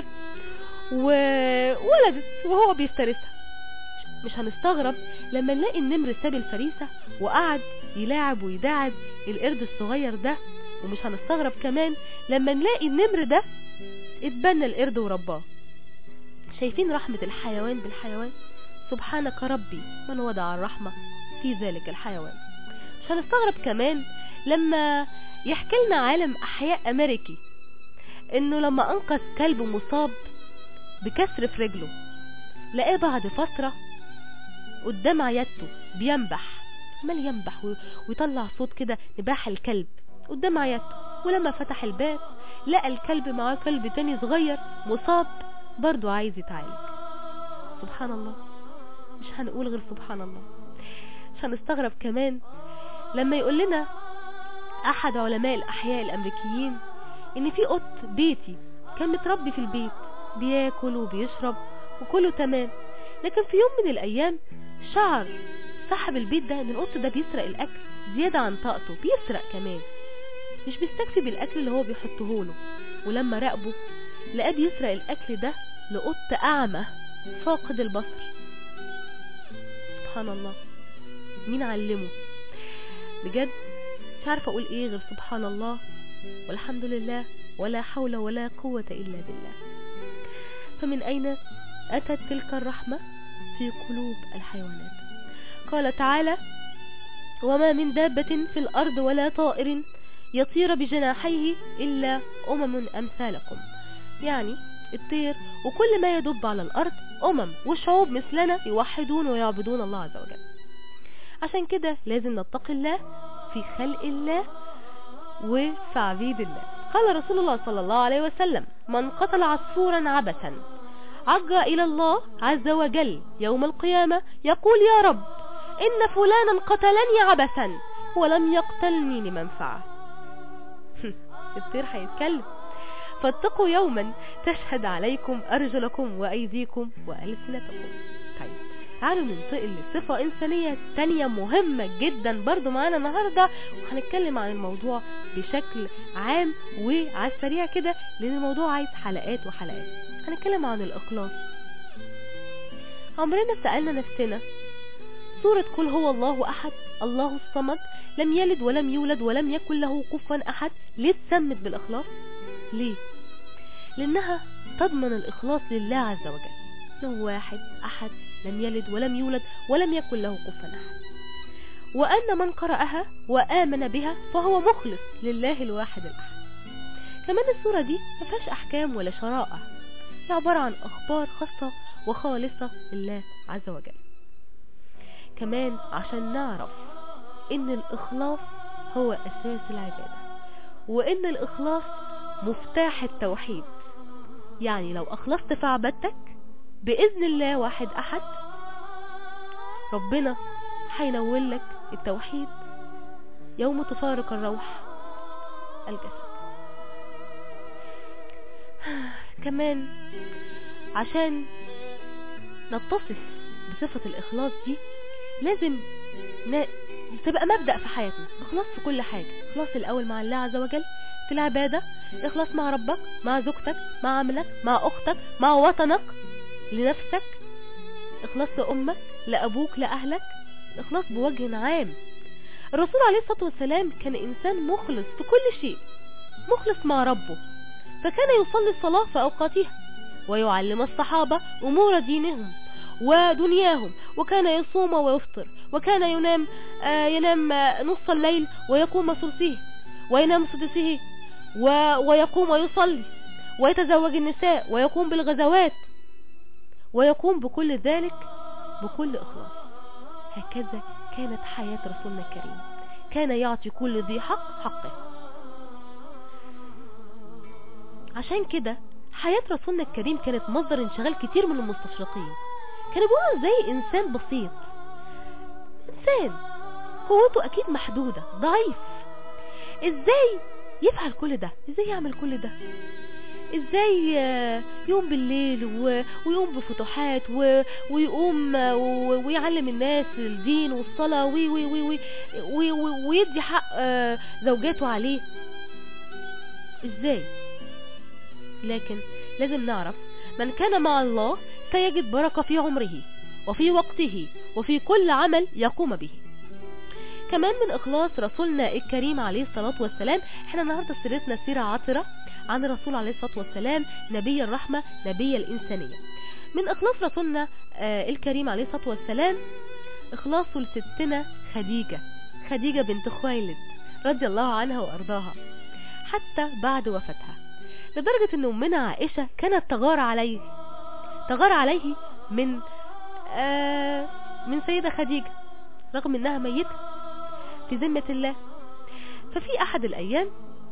وولدت وهو بيفترسها. مش هنستغرب لما نلاقي النمر ساب الفريسة وقعد يلاعب ويداعب القرد الصغير ده، ومش هنستغرب كمان لما نلاقي النمر ده اتبنى القرد ورباه. شايفين رحمة الحيوان بالحيوان؟ سبحانك ربي من وضع الرحمة في ذلك الحيوان. مش هنستغرب كمان لما يحكي لنا عالم احياء امريكي انه لما انقذ كلب مصاب بكسر في رجله، لقاه بعد فترة قدام عيادته بينبح، عمال ينبح ويطلع صوت كده نباح الكلب قدام عيادته، ولما فتح الباب لقى الكلب معاه كلب تاني صغير مصاب برضو عايز يتعالج. سبحان الله، مش هنقول غير سبحان الله. مش هنستغرب كمان لما يقول لنا احد علماء الاحياء الامريكيين ان في قط بيتي كان متربي في البيت بياكل وبيشرب وكله تمام، لكن في يوم من الايام شعر صاحب البيت ده ان القط ده بيسرق الاكل زيادة عن طاقته، بيسرق كمان، مش بيستكفي بالاكل اللي هو بيحطه له، ولما راقبه لقاه بيسرق الاكل ده لقط اعمى فاقد البصر. سبحان الله، مين علمه؟ بجد مش عارفه اقول ايه غير سبحان الله والحمد لله ولا حول ولا قوة إلا بالله. فمن أين أتت تلك الرحمة في قلوب الحيوانات؟ قال تعالى: وما من دابة في الأرض ولا طائر يطير بجناحيه إلا أمم أمثالكم. يعني الطير وكل ما يدب على الأرض أمم وشعوب مثلنا يوحدون ويعبدون الله عز وجل. عشان كده لازم نتقي الله في خلق الله وفي عبيد الله. قال رسول الله صلى الله عليه وسلم: من قتل عصفورا عبثا عج إلى الله عز وجل يوم القيامة يقول: يا رب إن فلانا قتلني عبثا ولم يقتلني لمنفعة. الطير هيتكلم. فاتقوا يوما تشهد عليكم أرجلكم وأيديكم وألسنتكم. طيب تعالوا ننتقل لصفة إنسانية تانية مهمة جدا برضو معانا النهاردة، وهنتكلم عن الموضوع بشكل عام وعلى السريع كده لأن الموضوع عايز حلقات وحلقات. هنتكلم عن الإخلاص. عمرنا سألنا نفسنا سورة قل هو الله أحد الله الصمد لم يلد ولم يولد ولم يكن له كفوا أحد ليه اتسمت بالإخلاص؟ ليه؟ لأنها تضمن الإخلاص لله عز وجل، له واحد أحد لم يلد ولم يولد ولم يكن له كفوا أحد، وأن من قرأها وآمن بها فهو مخلص لله الواحد الأحد. كمان السورة دي ما فيهاش أحكام ولا شرائع، هي عبارة عن أخبار خاصة وخالصة لله عز وجل. كمان عشان نعرف إن الإخلاص هو أساس العبادة، وإن الإخلاص مفتاح التوحيد. يعني لو أخلصت في عبادتك بإذن الله واحد أحد ربنا هينول لك التوحيد يوم تفارق الروح الجسد. كمان عشان نتصف بصفة الإخلاص دي لازم ن... تبقى مبدأ في حياتنا، إخلاص في كل حاجة. إخلاص الأول مع الله عز وجل في العبادة، إخلاص مع ربك، مع زوجتك، مع عملك، مع أختك، مع وطنك، لنفسك، إخلاص لأمك، لأبوك، لأهلك، إخلاص بوجه عام. الرسول عليه الصلاة والسلام كان إنسان مخلص في كل شيء، مخلص مع ربه، فكان يصلي الصلاة في أوقاتها ويعلم الصحابة أمور دينهم ودنياهم، وكان يصوم ويفطر، وكان ينام آه ينام آه نص الليل ويقوم ثلثه، وينام سدسه، ويقوم ويصلي، ويتزوج النساء، ويقوم بالغزوات، ويقوم بكل ذلك بكل إخلاص. هكذا كانت حياة رسولنا الكريم، كان يعطي كل ذي حق حقه. عشان كده حياة رسولنا الكريم كانت مصدر انشغال كتير من المستشرقين. كانوا بيقولوا زي إنسان بسيط، إنسان قوته أكيد محدودة، ضعيف، إزاي يفعل كل ده؟ إزاي يعمل كل ده؟ إزاي يقوم بالليل ويقوم بفتوحات ويقوم ويعلم الناس الدين والصلاة وي وي وي وي ويدي حق زوجاته عليه؟ إزاي؟ لكن لازم نعرف من كان مع الله سيجد بركة في عمره وفي وقته وفي كل عمل يقوم به. كمان من إخلاص رسولنا الكريم عليه الصلاة والسلام، احنا النهاردة سيرتنا سيرة عطرة عن الرسول عليه الصلاة والسلام، نبي الرحمة، نبي الإنسانية. من إخلاص رسولنا آه الكريم عليه الصلاة والسلام إخلاصه لستنا خديجة، خديجة بنت خويلد رضي الله عنها وأرضاها حتى بعد وفاتها، لدرجة أن أمنا عائشة كانت تغار عليه تغار عليه من آه من سيدة خديجة رغم أنها ميتة في ذمة الله. ففي أحد الأيام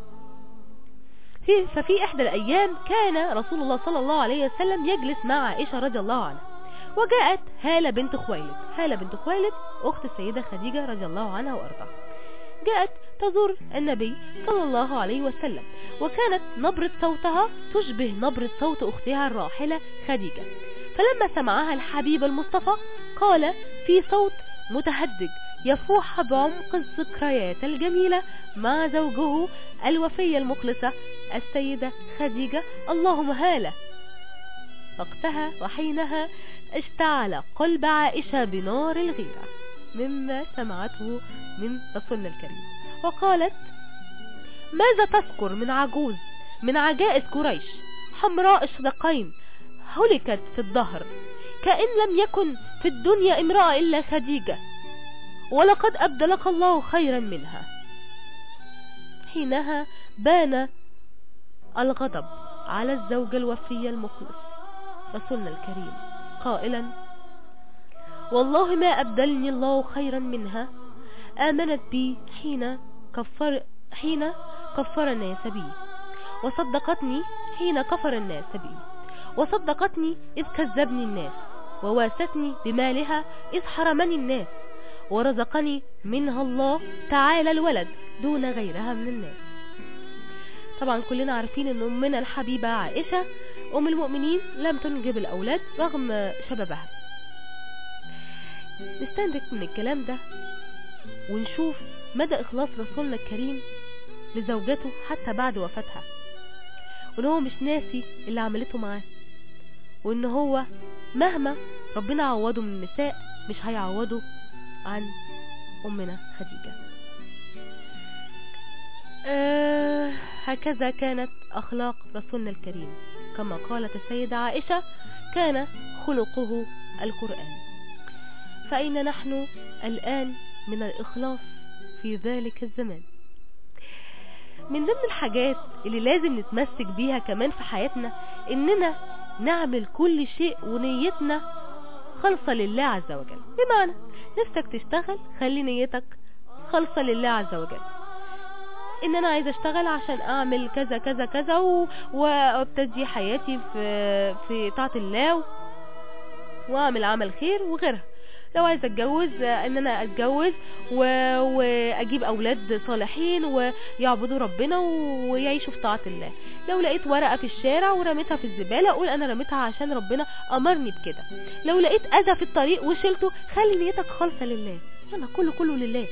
في ففي إحدى الأيام كان رسول الله صلى الله عليه وسلم يجلس مع عائشة رضي الله عنها، وجاءت هالة بنت خويلد هالة بنت خويلد أخت السيدة خديجة رضي الله عنها وأرضاها، جاءت تزور النبي صلى الله عليه وسلم، وكانت نبرة صوتها تشبه نبرة صوت أختها الراحلة خديجة. فلما سمعها الحبيب المصطفى قال في صوت متهدج يفوح بعمق الذكريات الجميلة مع زوجه الوفية المخلصة السيدة خديجة: اللهم هالة. وقتها وحينها اشتعل قلب عائشة بنار الغيرة مما سمعته من رسولنا الكريم، وقالت: ماذا تذكر من عجوز من عجائز قريش حمراء الشدقين هلكت في الدهر، كأن لم يكن في الدنيا امرأة إلا خديجة، ولقد أبدلك الله خيرا منها. حينها بان الغضب على الزوج الوفي المخلص رسولنا الكريم قائلا: والله ما أبدلني الله خيرا منها، آمنت بي حين كفر حين كفر الناس بي، وصدقتني حين كفر الناس بي، وصدقتني إذ كذبني الناس، وواستني بمالها إذ حرمني الناس، ورزقني منها الله تعالى الولد دون غيرها من الناس. طبعا كلنا عارفين ان امنا الحبيبة عائشة ام المؤمنين لم تنجب الاولاد رغم شبابها. نستنتج من الكلام ده ونشوف مدى اخلاص رسولنا الكريم لزوجته حتى بعد وفاتها، وان هو مش ناسي اللي عملته معاه، وان هو مهما ربنا عوضه من النساء مش هيعوضه عن امنا خديجة. آه هكذا كانت اخلاق رسولنا الكريم، كما قالت السيدة عائشة: كان خلقه القرآن. فأين نحن الآن من الإخلاص في ذلك الزمان؟ من ضمن الحاجات اللي لازم نتمسك بيها كمان في حياتنا إننا نعمل كل شيء ونيتنا خالصة لله عز وجل. بمعنى نفسك تشتغل، خلي نيتك خالصة لله عز وجل، ان انا عايزه اشتغل عشان اعمل كذا كذا كذا و... وابتدي حياتي في في طاعه الله واعمل عمل خير وغيرها. لو عايزه اتجوز ان انا اتجوز و... واجيب اولاد صالحين ويعبدوا ربنا ويعيشوا في طاعه الله. لو لقيت ورقه في الشارع ورميتها في الزباله اقول انا رميتها عشان ربنا امرني بكده. لو لقيت اذى في الطريق وشلته خلي نيتك خالصه لله. يلا كله كله لله،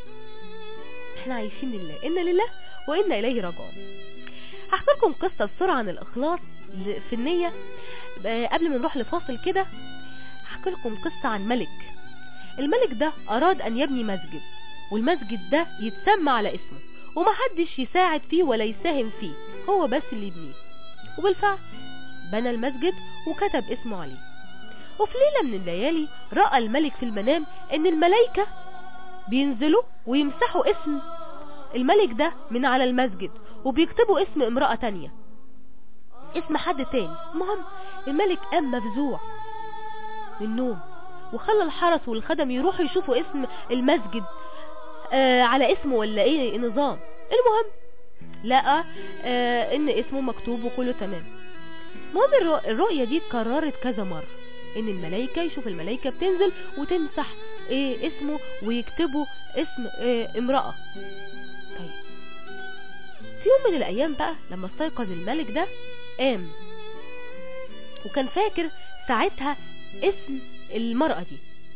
احنا عايشين لله، إن لله وإنا إليه راجعون. هحكي لكم قصة بسرعة عن الإخلاص في النية قبل ما نروح لفاصل كده. هحكي لكم قصة عن ملك. الملك ده أراد أن يبني مسجد، والمسجد ده يتسمى على اسمه ومحدش يساعد فيه ولا يساهم فيه، هو بس اللي يبنيه. وبالفعل بنى المسجد وكتب اسمه عليه. وفي ليلة من الليالي رأى الملك في المنام ان الملائكة بينزلوا ويمسحوا اسم الملك ده من على المسجد وبيكتبوا اسم امرأة تانية، اسم حد تاني. المهم الملك قام مفزوع من النوم وخلى الحرس والخدم يروحوا يشوفوا اسم المسجد آه على اسمه ولا ايه النظام. المهم لقى آه ان اسمه مكتوب وكله تمام. المهم الرؤية دي اتكررت كذا مرة، ان الملائكة يشوف الملائكة بتنزل وتمسح ايه اسمه ويكتبوا اسم إيه امرأة. طيب في يوم من الايام بقى لما استيقظ الملك ده قام وكان فاكر ساعتها اسم المرأة دي،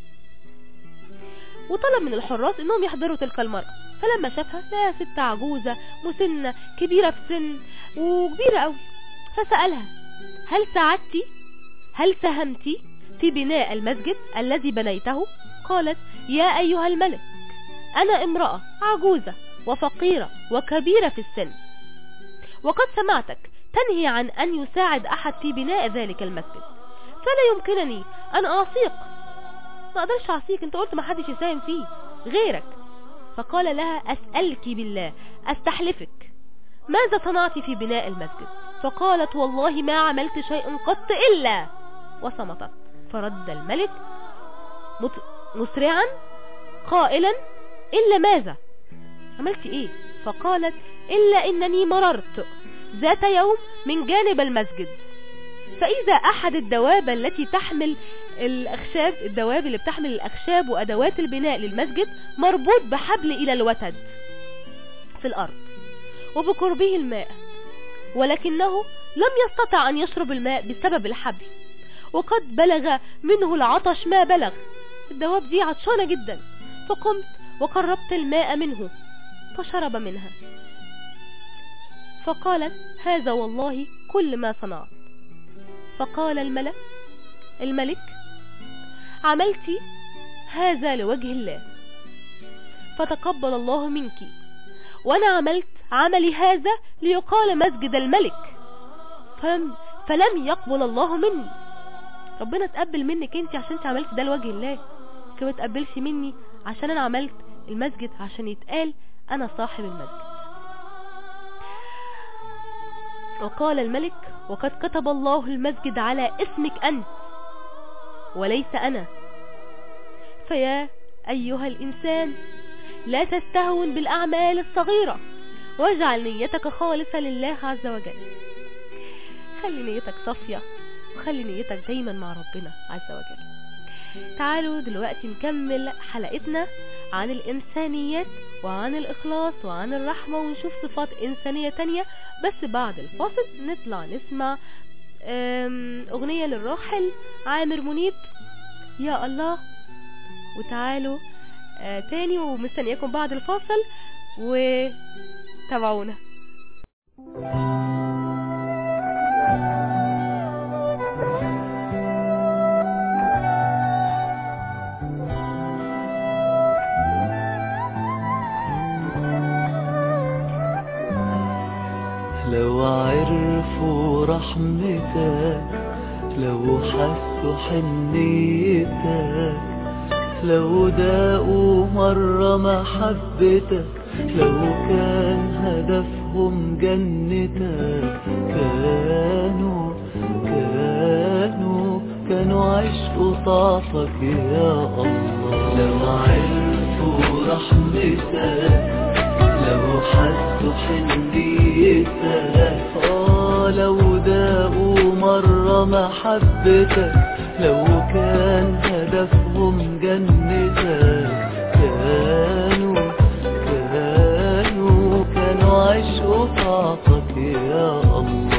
وطلب من الحراس انهم يحضروا تلك المرأة. فلما شافها لقاها ست عجوزة مسنة كبيرة في سن وكبيرة قوي، فسألها: هل ساعدتي هل ساهمتي في بناء المسجد الذي بنيته؟ قالت: يا أيها الملك، أنا امرأة عجوزة وفقيرة وكبيرة في السن، وقد سمعتك تنهي عن أن يساعد أحد في بناء ذلك المسجد، فلا يمكنني أن أعصيك. ما أقدرش أعصيك، أنت قلت ما حدش يساهم فيه غيرك. فقال لها: أسألك بالله أستحلفك، ماذا صنعت في بناء المسجد؟ فقالت: والله ما عملت شيء قط إلا، وصمتت. فرد الملك مسرعا قائلا: إلا ماذا؟ عملت إيه؟ فقالت: إلا إنني مررت ذات يوم من جانب المسجد، فإذا أحد الدواب التي تحمل الأخشاب الدواب اللي بتحمل الأخشاب وأدوات البناء للمسجد مربوط بحبل إلى الوتد في الأرض وبقربه الماء، ولكنه لم يستطع أن يشرب الماء بسبب الحبل، وقد بلغ منه العطش ما بلغ. الدواب دي عطشانة جدا، فقمت وقربت الماء منه فشرب منها. فقالت: هذا والله كل ما صنعت. فقال الملك الملك عملت هذا لوجه الله فتقبل الله منك، وانا عملت عملي هذا ليقال مسجد الملك، فلم, فلم يقبل الله مني. ربنا تقبل منك انت عشان انت عملت ده لوجه الله، كما تقبلش مني عشان انا عملت المسجد عشان يتقال انا صاحب المسجد. وقال الملك: وقد كتب الله المسجد على اسمك أنت وليس أنا، فيا أيها الإنسان لا تستهون بالأعمال الصغيرة، واجعل نيتك خالصة لله عز وجل. خلي نيتك صافية وخلي نيتك دايما مع ربنا عز وجل. تعالوا دلوقتي نكمل حلقتنا عن الإنسانيات وعن الإخلاص وعن الرحمة، ونشوف صفات إنسانية تانية. بس بعد الفاصل نطلع نسمع أغنية للراحل عامر منيب يا الله. وتعالوا آه تاني ومستنياكم بعد الفاصل وتابعونا.
لو عرفوا رحمتك، لو حسوا حنيتك، لو داقوا مرة محبتك، لو كان هدفهم جنتك، كانوا كانوا كانوا عشقوا طاعتك يا الله. لو عرفوا رحمتك، لو حسوا حنيتك، آه لو داقوا مرة محبتك، لو كان هدفهم جنتك، كانوا كانوا كانوا عشقوا طاعتك يا الله.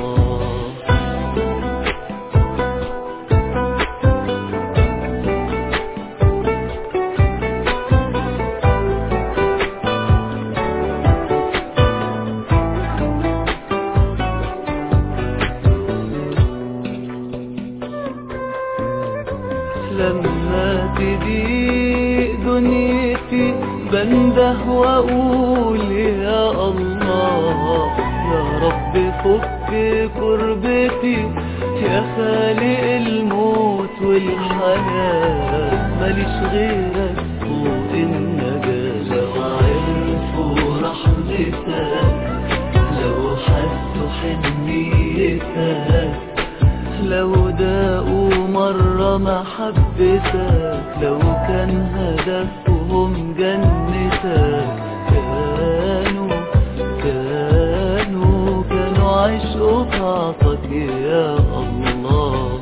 لما تضيق دنيتي بنده واقول يا الله، يا رب فك كربتي، يا خالق الموت والحياة، ماليش غيرك فوق النجاة. لو عرفوا رحمتك، لو حسوا حنيتك، لو داقوا مرة محبتك، لو كان هدفهم جنتك، كانوا كانوا كانوا عشقوا طاعتك يا الله.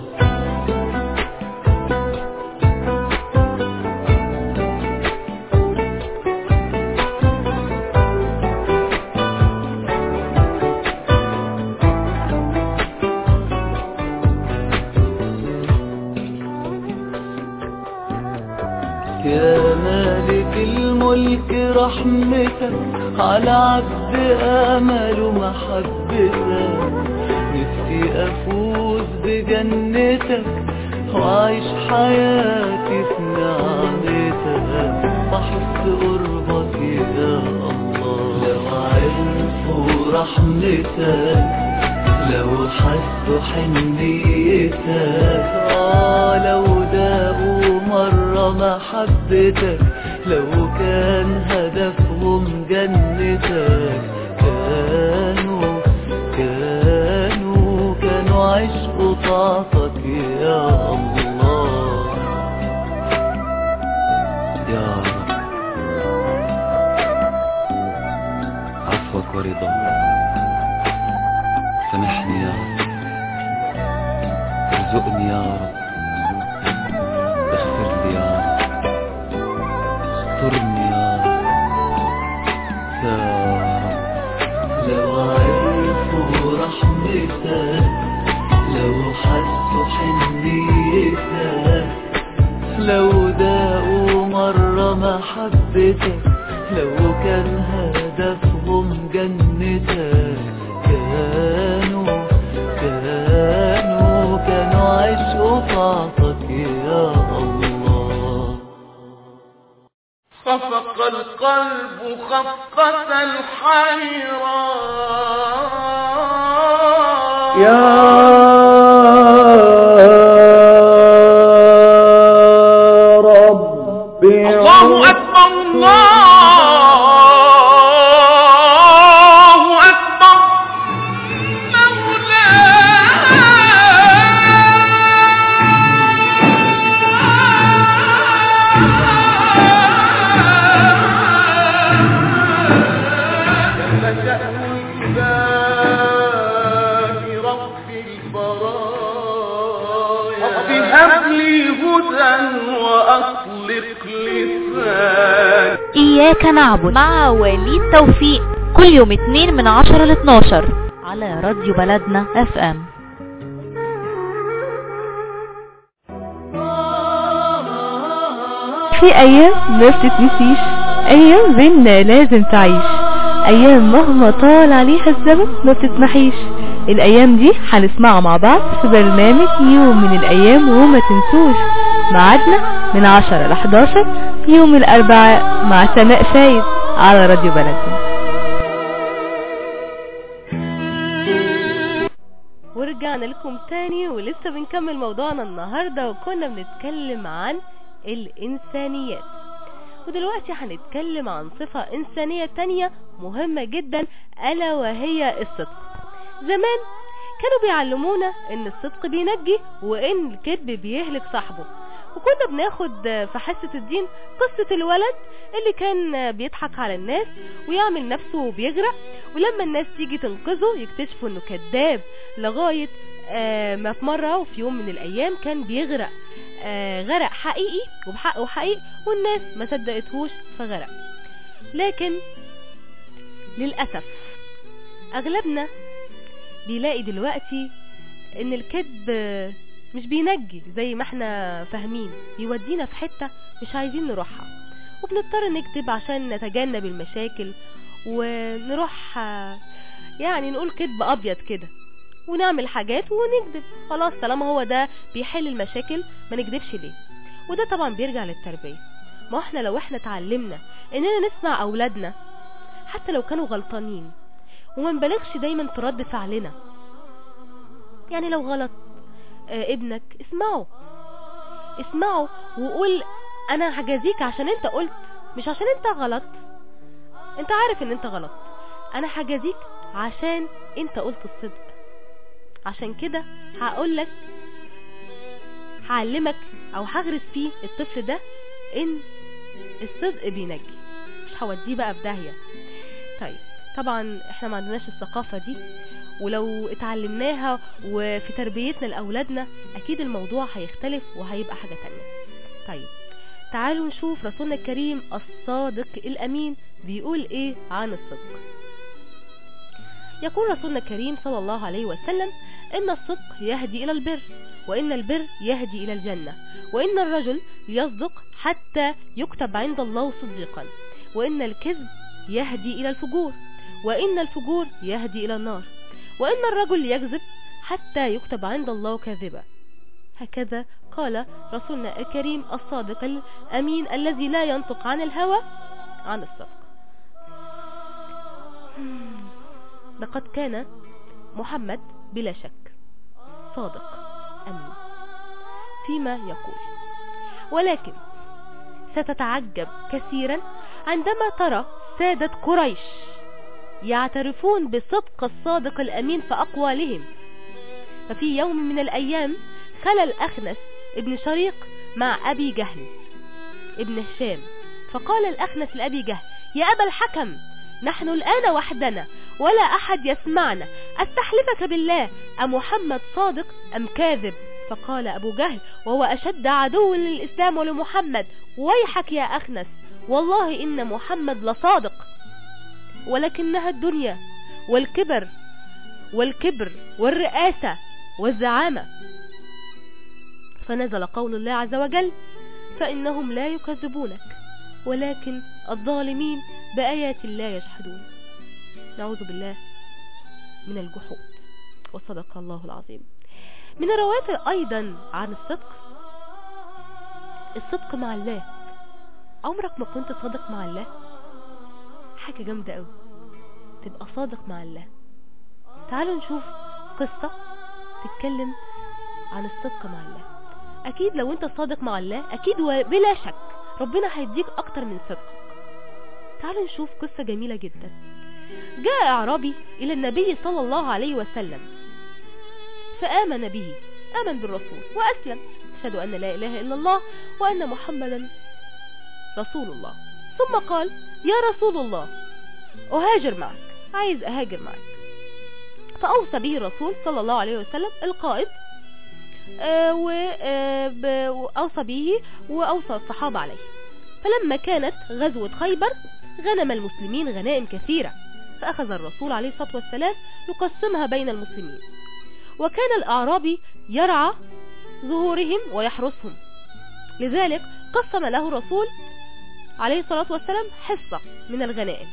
يا مالك الملك رحمتك على عبد امل ومحبتك، نفسي افوز بجنتك وعيش حياتي في نعمتك، بحس قربك يا الله. لو عرفوا رحمتك، لو حسوا حنيتك، آه لو داقوا مرة محبتك، لو كان هدفهم جنتك، كانوا كانوا كانوا عشقوا طاعتك يا الله. يا رب عفوك ورضاك، سامحني يا رب، ارزقني يا رب، اغفر لي يا رب، استرني يا رب يا رب. لو عرفوا رحمتك، لو حسوا حنيتك، لو داقوا مرة محبتك، لو كان هدفهم جنتك، كانوا كانوا كانوا عشقوا طاعتك يا الله.
خفق القلب القلب خفة الحيران
يا ربي
الله أكبر الله
إياك نعبد مع وليد توفيق كل يوم اتنين من عشرة ل اتناشر على راديو بلدنا اف ام.
في ايام ما بتتنسيش، ايام بينا لازم تعيش، ايام مهما طال عليها الزمن ما بتتمحيش. الايام دي هنسمعها مع بعض في برنامج يوم من الايام، وما تنسوش ميعادنا من عشرة ل حداشر يوم الاربعاء مع سماء فايد على راديو بلدنا.
ورجعنا لكم تاني ولسه بنكمل موضوعنا النهاردة، وكنا بنتكلم عن الإنسانيات، ودلوقتي هنتكلم عن صفة إنسانية تانية مهمة جدا، ألا وهي الصدق. زمان كانوا بيعلمونا ان الصدق بينجي وان الكذب بيهلك صاحبه، وكنا بناخد في حصة الدين قصة الولد اللي كان بيضحك على الناس ويعمل نفسه بيغرق، ولما الناس تيجي تنقذه يكتشفوا انه كذاب، لغاية ما في مرة وفي يوم من الايام كان بيغرق غرق حقيقي وبحقه حقيقي، والناس ما صدقتهوش فغرق. لكن للأسف اغلبنا بيلاقي دلوقتي ان الكذب مش بينجي زي ما احنا فاهمين، يودينا في حتة مش عايزين نروحها، وبنضطر نكذب عشان نتجنب المشاكل، ونروح يعني نقول كذب ابيض كده ونعمل حاجات ونكذب خلاص، طالما هو ده بيحل المشاكل ما نكذبش ليه. وده طبعا بيرجع للتربية. ما احنا لو احنا اتعلمنا اننا نسمع اولادنا حتى لو كانوا غلطانين، وما نبالغش دايما في رد فعلنا، يعني لو غلط آه ابنك اسمعه اسمعه وقول انا هجازيك عشان انت قلت، مش عشان انت غلط، انت عارف ان انت غلط، انا هجازيك عشان انت قلت الصدق. عشان كده هقولك هعلمك او هغرس فيه الطفل ده ان الصدق بينجي، مش هوديه بقى بداهية. طيب طبعا احنا ما عندناش الثقافة دي، ولو اتعلمناها وفي تربيتنا لأولادنا اكيد الموضوع هيختلف وهيبقى حاجة تانية. طيب تعالوا نشوف رسولنا الكريم الصادق الامين بيقول ايه عن الصدق. يقول رسولنا الكريم صلى الله عليه وسلم ان الصدق يهدي الى البر، وان البر يهدي الى الجنة، وان الرجل يصدق حتى يكتب عند الله صديقا، وان الكذب يهدي الى الفجور، وان الفجور يهدي الى النار، وان الرجل يكذب حتى يكتب عند الله كاذبا. هكذا قال رسولنا الكريم الصادق الامين الذي لا ينطق عن الهوى عن الصدق. لقد كان محمد بلا شك صادق امين فيما يقول، ولكن ستتعجب كثيرا عندما ترى سادة قريش يعترفون بصدق الصادق الامين في اقوالهم. ففي يوم من الايام خلى الاخنس ابن شريق مع ابي جهل ابن هشام، فقال الاخنس لابي جهل: يا ابا الحكم، نحن الان وحدنا ولا احد يسمعنا، استحلفك بالله امحمد صادق ام كاذب؟ فقال ابو جهل وهو اشد عدو للاسلام ولمحمد: ويحك يا اخنس، والله ان محمد لصادق، ولكنها الدنيا والكبر والكبر والرئاسة والزعامة. فنزل قول الله عز وجل: فإنهم لا يكذبونك ولكن الظالمين بآيات الله يجحدون. نعوذ بالله من الجحود، وصدق الله العظيم. من الرواتب أيضا عن الصدق الصدق مع الله. عمرك ما كنت صادق مع الله؟ حاجة جامدة قوي، تبقى صادق مع الله. تعالوا نشوف قصة تتكلم عن الصدق مع الله. اكيد لو انت صادق مع الله اكيد وبلا شك ربنا هيديك اكتر من صدقك. تعالوا نشوف قصة جميلة جدا. جاء اعرابي الى النبي صلى الله عليه وسلم فآمن به، آمن بالرسول وأسلم، أشهد أن لا إله إلا الله وأن محمدا رسول الله. ثم قال يا رسول الله أهاجر معك، عايز أهاجر معك. فأوصى به الرسول صلى الله عليه وسلم القائد، آه وأوصى به وأوصى الصحابة عليه. فلما كانت غزوة خيبر غنم المسلمين غنائم كثيرة، فأخذ الرسول عليه الصلاة والسلام يقسمها بين المسلمين، وكان الأعرابي يرعى ظهورهم ويحرسهم، لذلك قسم له الرسول عليه الصلاة والسلام حصة من الغنائم،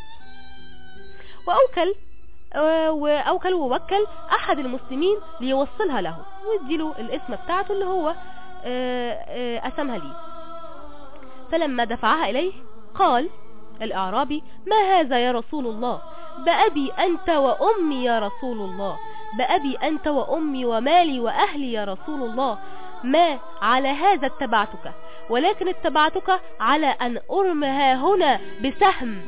وأوكل وأوكل ووكل أحد المسلمين ليوصلها له ويديله الاسم بتاعته اللي هو أسمها لي. فلما دفعها إليه قال الأعرابي ما هذا يا رسول الله؟ بأبي أنت وأمي يا رسول الله، بأبي أنت وأمي ومالي وأهلي يا رسول الله، ما على هذا اتبعتك، ولكن اتبعتك على أن أرمها هنا بسهم.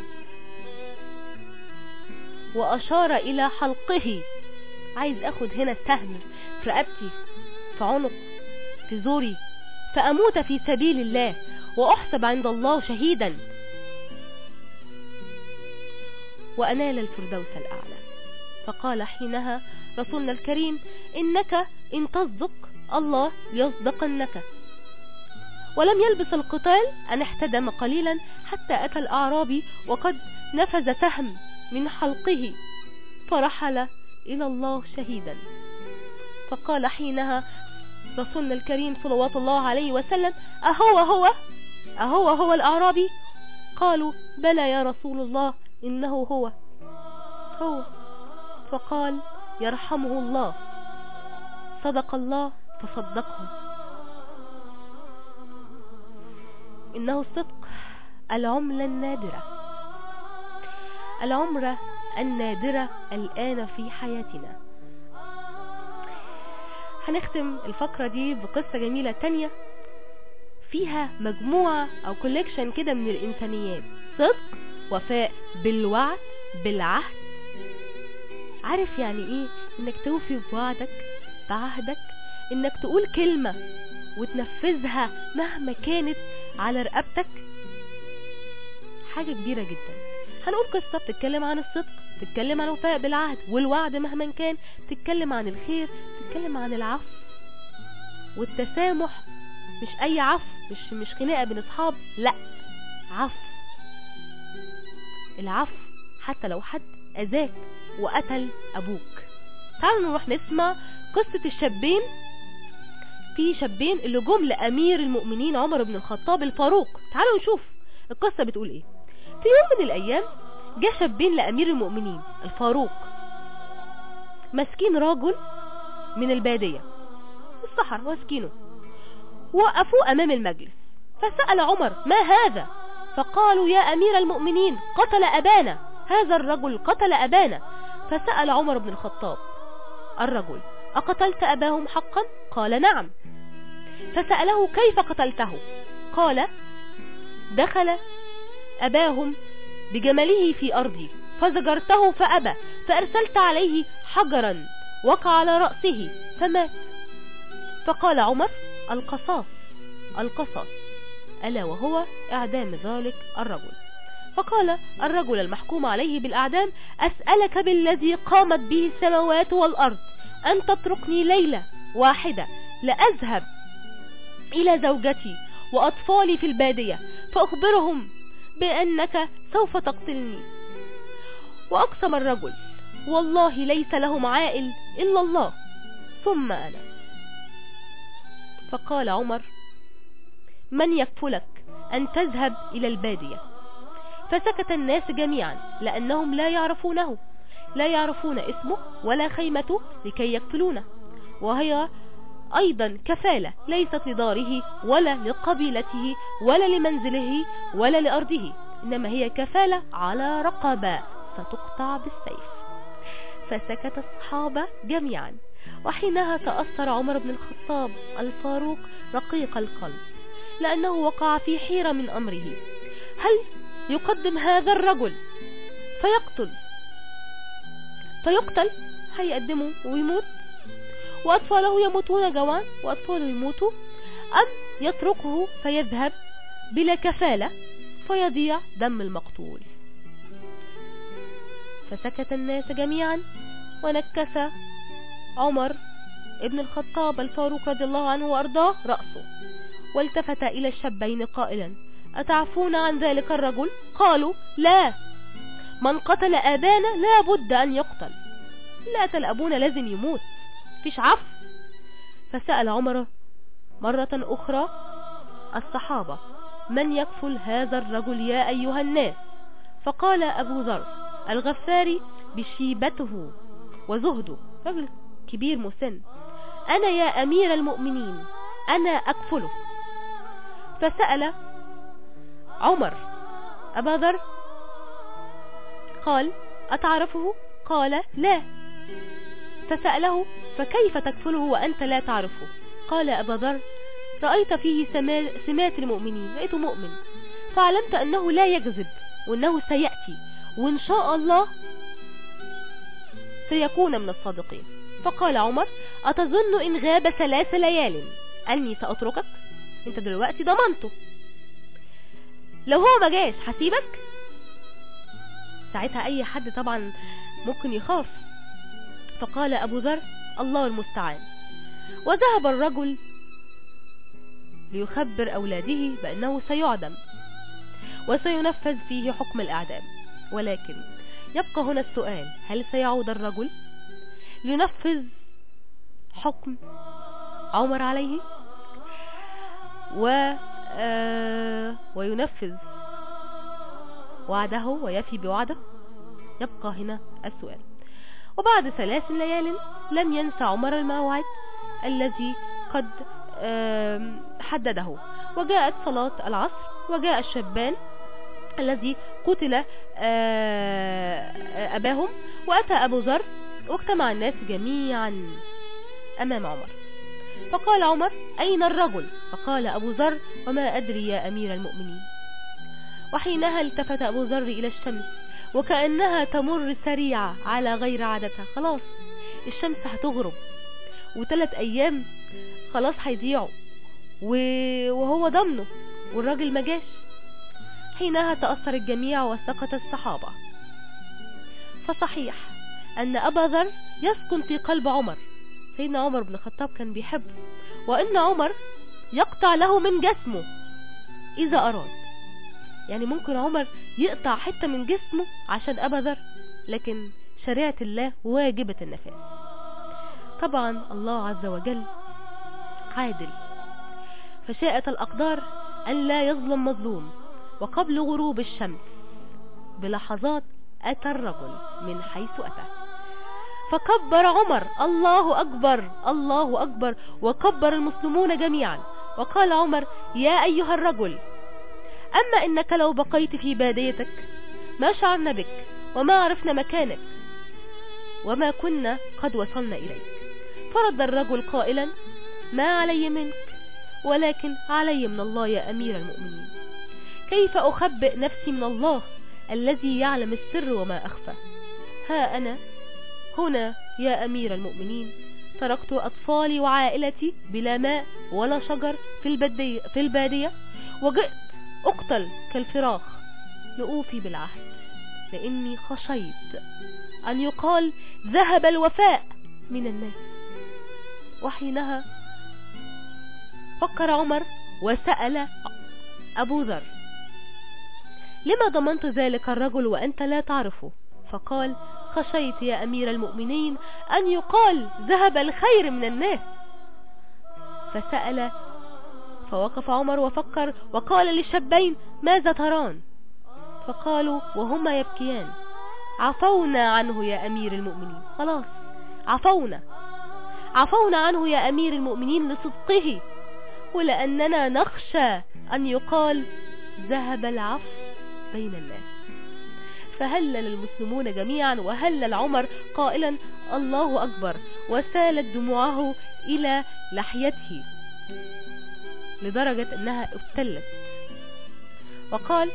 وأشار إلى حلقه، عايز أخد هنا سهم في رقبتي، في عنق، في زوري، فأموت في سبيل الله وأحسب عند الله شهيدا وأنال الفردوس الأعلى. فقال حينها رسولنا الكريم إنك إن تصدق الله يصدقنك. ولم يلبس القتال أن احتدم قليلا حتى أتى الأعرابي وقد نفذ سهم من حلقه فرحل إلى الله شهيدا. فقال حينها رسولنا الكريم صلوات الله عليه وسلم أهو هو أهو هو الأعرابي؟ قالوا بلى يا رسول الله إنه هو هو. فقال يرحمه الله، صدق الله فصدقه. إنه الصدق العملة النادرة، العمرة النادرة الآن في حياتنا. هنختم الفقرة دي بقصة جميلة تانية فيها مجموعة أو كوليكشن كده من الإنسانيات: صدق، وفاء بالوعد، بالعهد. عارف يعني ايه انك توفي بوعدك بعهدك؟ انك تقول كلمة وتنفذها مهما كانت على رقبتك. حاجة كبيرة جدا. هنقول قصة بتتكلم عن الصدق، تتكلم عن الوفاء بالعهد والوعد مهما كان، تتكلم عن الخير، تتكلم عن العفو والتسامح. مش اي عفو، مش مش خناقة بين اصحاب، لا، عفو. العفو حتى لو حد اذاك وقتل ابوك. تعالوا نروح نسمع قصة الشابين، في شابين اللي جم لامير المؤمنين عمر بن الخطاب الفاروق. تعالوا نشوف القصة بتقول ايه. في يوم من الايام جاء شابين لامير المؤمنين الفاروق، مسكين راجل من البادية الصحراء، مسكينه، وقفوه امام المجلس. فسأل عمر ما هذا؟ فقالوا يا امير المؤمنين قتل ابانا، هذا الرجل قتل ابانا. فسأل عمر بن الخطاب الرجل أقتلت أباهم حقا؟ قال نعم. فسأله كيف قتلته؟ قال دخل أباهم بجمله في أرضي فزجرته فأبى، فأرسلت عليه حجرا وقع على رأسه فمات. فقال عمر القصاص القصاص، ألا وهو إعدام ذلك الرجل. فقال الرجل المحكوم عليه بالأعدام أسألك بالذي قامت به السماوات والأرض أن تتركني ليلة واحدة لأذهب إلى زوجتي وأطفالي في البادية فأخبرهم بأنك سوف تقتلني. وأقسم الرجل والله ليس لهم عائل إلا الله ثم أنا. فقال عمر من يكفلك أن تذهب إلى البادية؟ فسكت الناس جميعا لأنهم لا يعرفونه، لا يعرفون اسمه ولا خيمته لكي يكفلونه، وهي أيضا كفالة ليست لداره ولا لقبيلته ولا لمنزله ولا لأرضه، إنما هي كفالة على رقبة ستقطع بالسيف. فسكت الصحابة جميعا. وحينها تأثر عمر بن الخطاب الفاروق رقيق القلب، لأنه وقع في حيرة من أمره. هل يقدم هذا الرجل فيقتل فيقتل هيقدمه ويموت وأطفاله يموتون جوعا وأطفاله يموتوا، أم يتركه فيذهب بلا كفالة فيضيع دم المقتول؟ فسكت الناس جميعا، ونكس عمر ابن الخطاب الفاروق رضي الله عنه وأرضاه رأسه، والتفت إلى الشابين قائلا: أتعفون عن ذلك الرجل؟ قالوا: لا، من قتل آبانا لا بد أن يقتل، لا تلأبون لازم يموت، فيش عفو. فسأل عمر مرة أخرى الصحابة: من يكفل هذا الرجل يا أيها الناس؟ فقال أبو ذر الغفاري بشيبته وزهده، رجل كبير مسن: أنا يا أمير المؤمنين، أنا أكفله. فسأل عمر أبا ذر قال: أتعرفه؟ قال: لا. فسأله: فكيف تكفله وأنت لا تعرفه؟ قال أبا ذر: رأيت فيه سمات المؤمنين، رأيته مؤمن، فعلمت أنه لا يكذب، وأنه سيأتي، وإن شاء الله سيكون من الصادقين. فقال عمر: أتظن إن غاب ثلاث ليال أني سأتركك؟ أنت دلوقتي ضمنته، لو هو ما جاش هسيبك؟ ساعتها أي حد طبعا ممكن يخاف. فقال أبو ذر: الله المستعان. وذهب الرجل ليخبر أولاده بأنه سيعدم وسينفذ فيه حكم الإعدام. ولكن يبقى هنا السؤال: هل سيعود الرجل لينفذ حكم عمر عليه و آه وينفذ وعده ويفي بوعده؟ يبقى هنا السؤال. وبعد ثلاث ليال لم ينسى عمر الموعد الذي قد آه حدده، وجاءت صلاة العصر، وجاء الشابان الذي قتل آه أباهم، وأتى أبو ذر، واجتمع الناس جميعا أمام عمر. فقال عمر: أين الرجل؟ فقال أبو ذر: وما أدري يا أمير المؤمنين. وحينها التفت أبو ذر إلى الشمس وكأنها تمر سريعة على غير عادتها. خلاص الشمس هتغرب وثلاث أيام خلاص هيضيعوا، وهو ضمنه والراجل ما جاش. حينها تأثر الجميع وسقط الصحابة. فصحيح أن أبا ذر يسكن في قلب عمر، سيدنا عمر بن الخطاب كان بيحبه، وإن عمر يقطع له من جسمه إذا أراد. يعني ممكن عمر يقطع حتة من جسمه عشان أبا ذر، لكن شريعة الله واجبة النفاذ. طبعا الله عز وجل عادل، فشاءت الأقدار أن لا يظلم مظلوم. وقبل غروب الشمس بلحظات أتى الرجل من حيث أتى، فكبر عمر: الله أكبر، الله أكبر، وكبر المسلمون جميعا. وقال عمر: يا أيها الرجل، أما إنك لو بقيت في باديتك ما شعرنا بك وما عرفنا مكانك وما كنا قد وصلنا إليك. فرد الرجل قائلا: ما علي منك ولكن علي من الله يا أمير المؤمنين. كيف أخبئ نفسي من الله الذي يعلم السر وما أخفى؟ ها أنا هنا يا أمير المؤمنين، تركت أطفالي وعائلتي بلا ماء ولا شجر في البادية, في البادية وجئت أقتل كالفراخ لأوفي بالعهد، لأني خشيت أن يقال ذهب الوفاء من الناس. وحينها فكر عمر وسأل أبو ذر: لما ضمنت ذلك الرجل وأنت لا تعرفه؟ فقال: خشيت يا أمير المؤمنين أن يقال ذهب الخير من الناس. فسأل فوقف عمر وفكر وقال للشابين: ماذا تران؟ فقالوا وهما يبكيان: عفونا عنه يا أمير المؤمنين، خلاص عفونا عفونا عنه يا أمير المؤمنين لصدقه، ولأننا نخشى أن يقال ذهب العفو بين الناس. فهلل المسلمون جميعا وهلل عمر قائلا الله أكبر، وسالت دموعه إلى لحيته لدرجة أنها ابتلت، وقال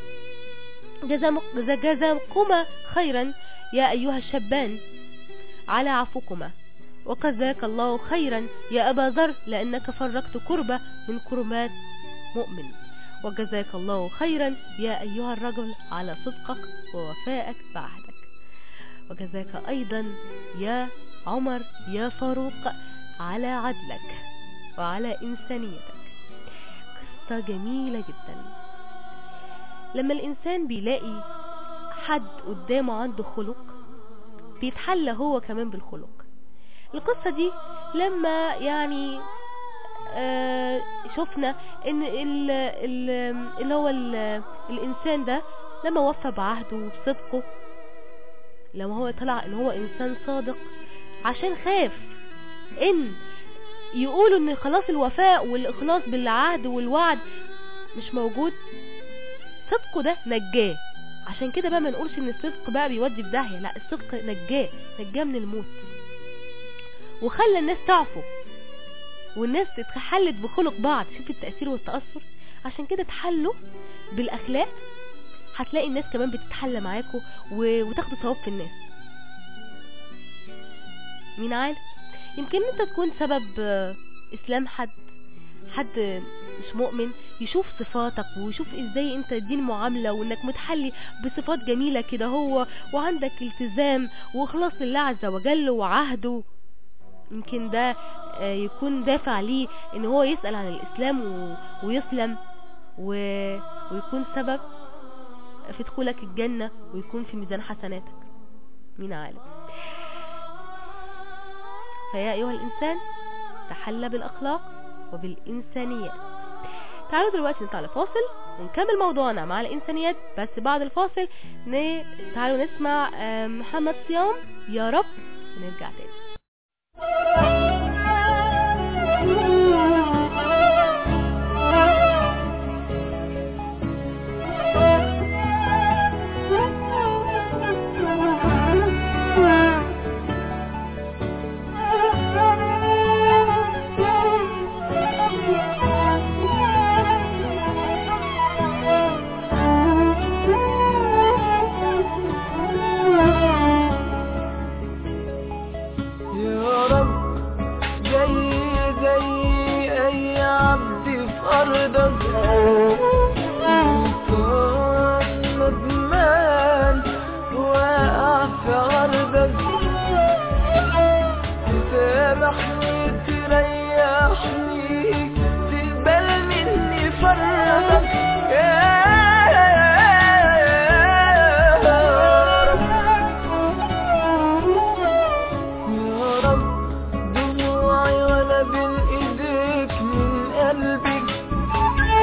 جزاكما خيرا يا أيها الشابان على عفوكما، وجزاك الله خيرا يا أبا ذر لأنك فرقت كربة من كربات مؤمن، وجزاك الله خيرا يا أيها الرجل على صدقك ووفائك بعهدك، وجزاك أيضا يا عمر يا فاروق على عدلك وعلى إنسانيتك. قصة جميلة جدا. لما الإنسان بيلاقي حد قدامه عنده خلق بيتحلى هو كمان بالخلق. القصة دي لما يعني آه شفنا ان ال ال اللي هو ال الانسان ده لما وفى بعهده وبصدقه، لما هو طلع ان هو انسان صادق، عشان خاف ان يقولوا ان خلاص الوفاء والاخلاص بالعهد والوعد مش موجود، صدقه ده نجاه. عشان كده بقى ما نقولش ان الصدق بقى بيودي في داهية، لا، الصدق نجاه نجاه من الموت، وخلى الناس تعفو والناس تتحلت بخلق بعض. شوف التأثير والتأثر. عشان كده تحلوا بالأخلاق، هتلاقي الناس كمان بتتحلى معاكم وتاخدوا ثواب في الناس. مين عارف، يمكن انت تكون سبب اسلام حد حد مش مؤمن، يشوف صفاتك ويشوف ازاي انت دين معاملة، وانك متحلي بصفات جميلة كده هو، وعندك التزام واخلاص لله عز وجل وعهده. يمكن ده يكون دافع ليه ان هو يسأل عن الاسلام ويسلم ويكون سبب في دخولك الجنة ويكون في ميزان حسناتك. مين عالم. فيا ايها الانسان تحلى بالاخلاق وبالانسانيات. تعالوا دلوقتي نطلع لفاصل ونكمل موضوعنا مع الانسانيات، بس بعد الفاصل ن... تعالوا نسمع محمد صيام يا رب ونرجع تاني.
دموعي وانا بين ايديك من قلبي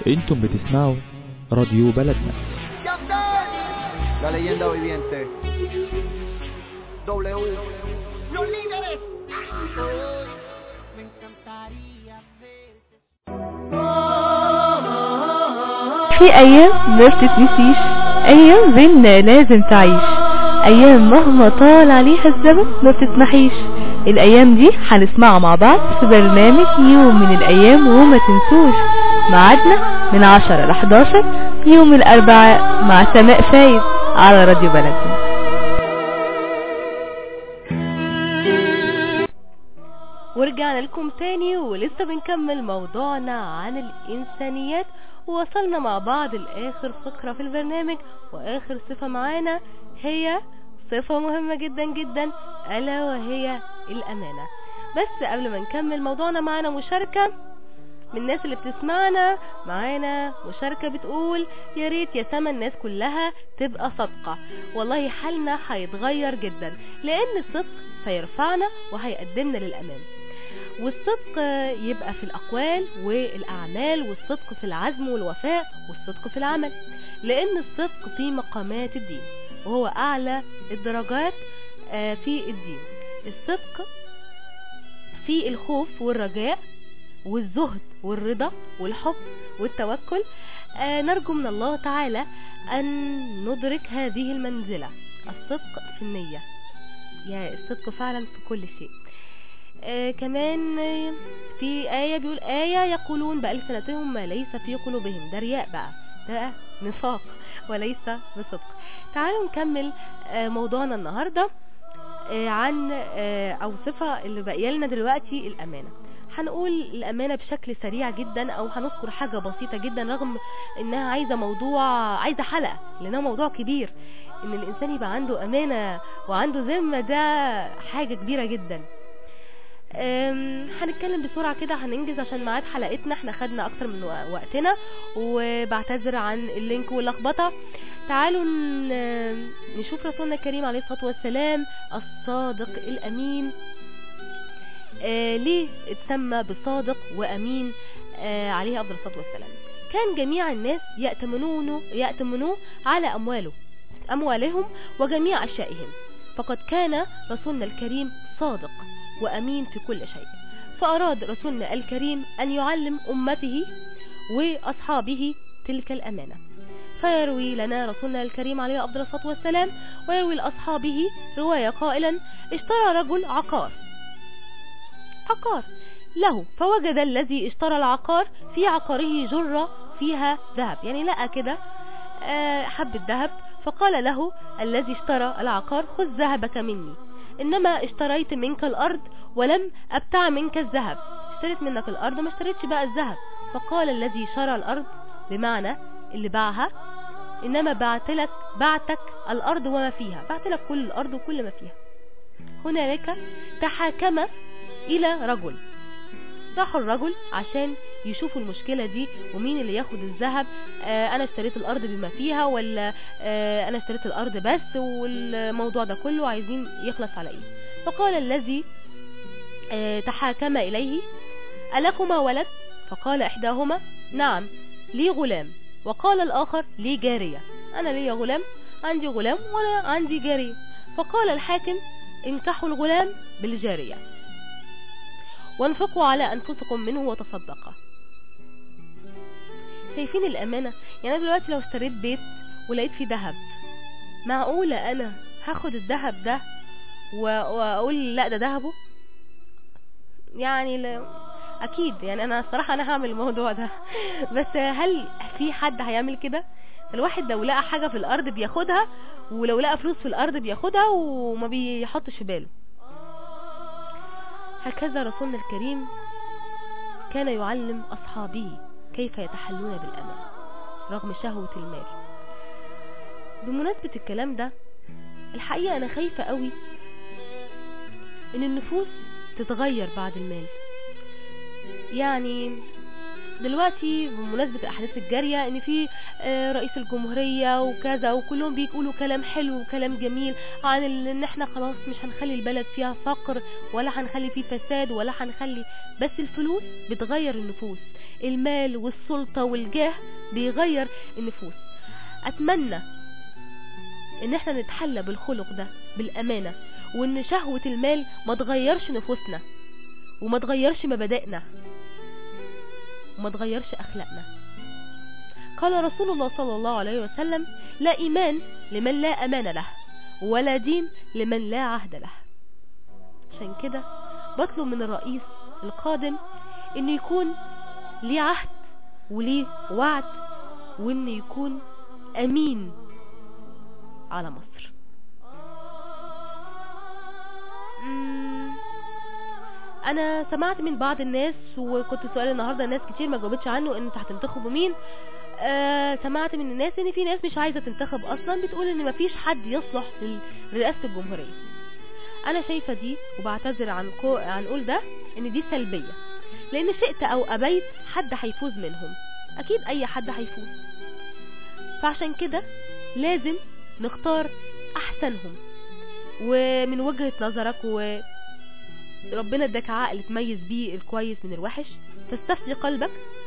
انتم بتسمعوا راديو بلدنا.
La leyenda viviente. W. Los líderes.
في ايام ما بتتنسيش، ايام بينا لازم تعيش، ايام مهما طال عليها الزمن ما بتتمحيش. الايام دي هنسمعها مع بعض في برنامج يوم من الايام، وما تنسوش ميعادنا من عشرة ل حداشر يوم الاربعاء مع سماء فايد على راديو بلدنا.
ورجعنا لكم تاني ولسه بنكمل موضوعنا عن الإنسانيات، ووصلنا مع بعض لآخر فقرة في البرنامج، وآخر صفة معانا هي صفة مهمة جدا جدا، ألا وهي الأمانة. بس قبل ما نكمل موضوعنا معانا مشاركة من الناس اللي بتسمعنا. معانا مشاركة بتقول يا ريت يا سما الناس كلها تبقى صادقة، والله حالنا هيتغير جدا، لأن الصدق سيرفعنا وهيقدمنا للأمام. والصدق يبقى في الأقوال والأعمال، والصدق في العزم والوفاء، والصدق في العمل، لأن الصدق في مقامات الدين وهو أعلى الدرجات في الدين. الصدق في الخوف والرجاء والزهد والرضا والحب والتوكل. نرجو من الله تعالى أن ندرك هذه المنزلة، الصدق في النية، يعني الصدق فعلا في كل شيء. آه كمان في آية بيقول آية يقولون بألسنتهم ما ليس في قلوبهم، ده رياء بقى، ده نفاق وليس بصدق. تعالوا نكمل آه موضوعنا النهاردة آه عن آه أو صفة اللي بقى لنا دلوقتي، الأمانة. هنقول الأمانة بشكل سريع جدا، أو هنذكر حاجة بسيطة جدا رغم إنها عايزة موضوع، عايزة حلقة، لأنها موضوع كبير. إن الإنسان يبقى عنده أمانة وعنده ذمة، ده حاجة كبيرة جدا. هنتكلم بسرعة كده، هننجز عشان ميعاد حلقتنا، احنا خدنا اكتر من وقتنا، وبعتذر عن اللينك واللخبطة. تعالوا نشوف رسولنا الكريم عليه الصلاة والسلام الصادق الأمين. آه ليه اتسمى بصادق وأمين آه عليه أفضل الصلاة والسلام؟ كان جميع الناس يأتمنونه يأتمنوه على أمواله أموالهم وجميع أشيائهم، فقد كان رسولنا الكريم صادق وأمين في كل شيء. فأراد رسولنا الكريم أن يعلم أمته وأصحابه تلك الأمانة، فيروي لنا رسولنا الكريم عليه أفضل الصلاة والسلام ويروي لأصحابه رواية قائلا: اشترى رجل عقار عقار له، فوجد الذي اشترى العقار في عقاره جرة فيها ذهب، يعني لقى كده حبة ذهب، فقال له الذي اشترى العقار: خذ ذهبك مني، إنما اشتريت منك الأرض ولم أبتع منك الذهب، اشتريت منك الأرض ما اشتريتش بقى الذهب. فقال الذي شرى الأرض، بمعنى اللي باعها: إنما بعتلك بعتك الأرض وما فيها، بعتلك كل الأرض وكل ما فيها. هنالك تحاكم إلى رجل، راحوا الرجل عشان يشوفوا المشكلة دي ومين اللي ياخد الذهب. آه انا اشتريت الارض بما فيها، ولا آه انا اشتريت الارض بس، والموضوع ده كله عايزين يخلص على ايه. فقال الذي آه تحاكم اليه: ألكما ولد؟ فقال احداهما: نعم لي غلام. وقال الاخر: لي جارية، انا لي غلام، عندي غلام وانا عندي جارية. فقال الحاكم: انكحوا الغلام بالجارية وانفقوا على أنفسكم منه وتصدقوا. شايفين الأمانة؟ يعني أنا دلوقتي لو اشتريت بيت ولقيت فيه ذهب، معقولة أنا هاخد الذهب ده وأقول لا ده ذهبه؟ يعني لا أكيد، يعني أنا الصراحة أنا هعمل الموضوع ده بس هل في حد هيعمل كده؟ الواحد لو لقى حاجة في الأرض بياخدها، ولو لقى فلوس في الأرض بياخدها وما بيحطش في باله. هكذا رسولنا الكريم كان يعلم أصحابه كيف يتحلون بالأمان رغم شهوة المال. بمناسبة الكلام ده، الحقيقة أنا خايفة قوي إن النفوس تتغير بعد المال. يعني دلوقتي بمناسبة الاحداث الجارية ان في رئيس الجمهورية وكذا، وكلهم بيقولوا كلام حلو وكلام جميل عن ان احنا خلاص مش هنخلي البلد فيها فقر ولا هنخلي فيه فساد ولا هنخلي، بس الفلوس بتغير النفوس، المال والسلطة والجاه بيغير النفوس. اتمنى ان احنا نتحلى بالخلق ده، بالامانة، وان شهوة المال ما تغيرش نفوسنا وما تغيرش مبادئنا وما تغيرش اخلاقنا. قال رسول الله صلى الله عليه وسلم: لا ايمان لمن لا امان له، ولا دين لمن لا عهد له. عشان كده بطلب من الرئيس القادم انه يكون ليه عهد وليه وعد، وانه يكون امين على مصر. انا سمعت من بعض الناس، وكنت سؤال النهاردة الناس كتير ما جاوبتش عنه، ان انت هتنتخبوا مين. آه سمعت من الناس ان في ناس مش عايزة تنتخب اصلا، بتقول ان مفيش حد يصلح لرئاسة الجمهورية. انا شايفة دي وبعتذر عن قو... عن قول ده ان دي سلبية، لان شئت او ابيت حد هيفوز منهم، اكيد اي حد هيفوز. فعشان كده لازم نختار احسنهم. ومن وجهة نظرك وربنا اداك عقل تميز بيه الكويس من الوحش، تستفتي قلبك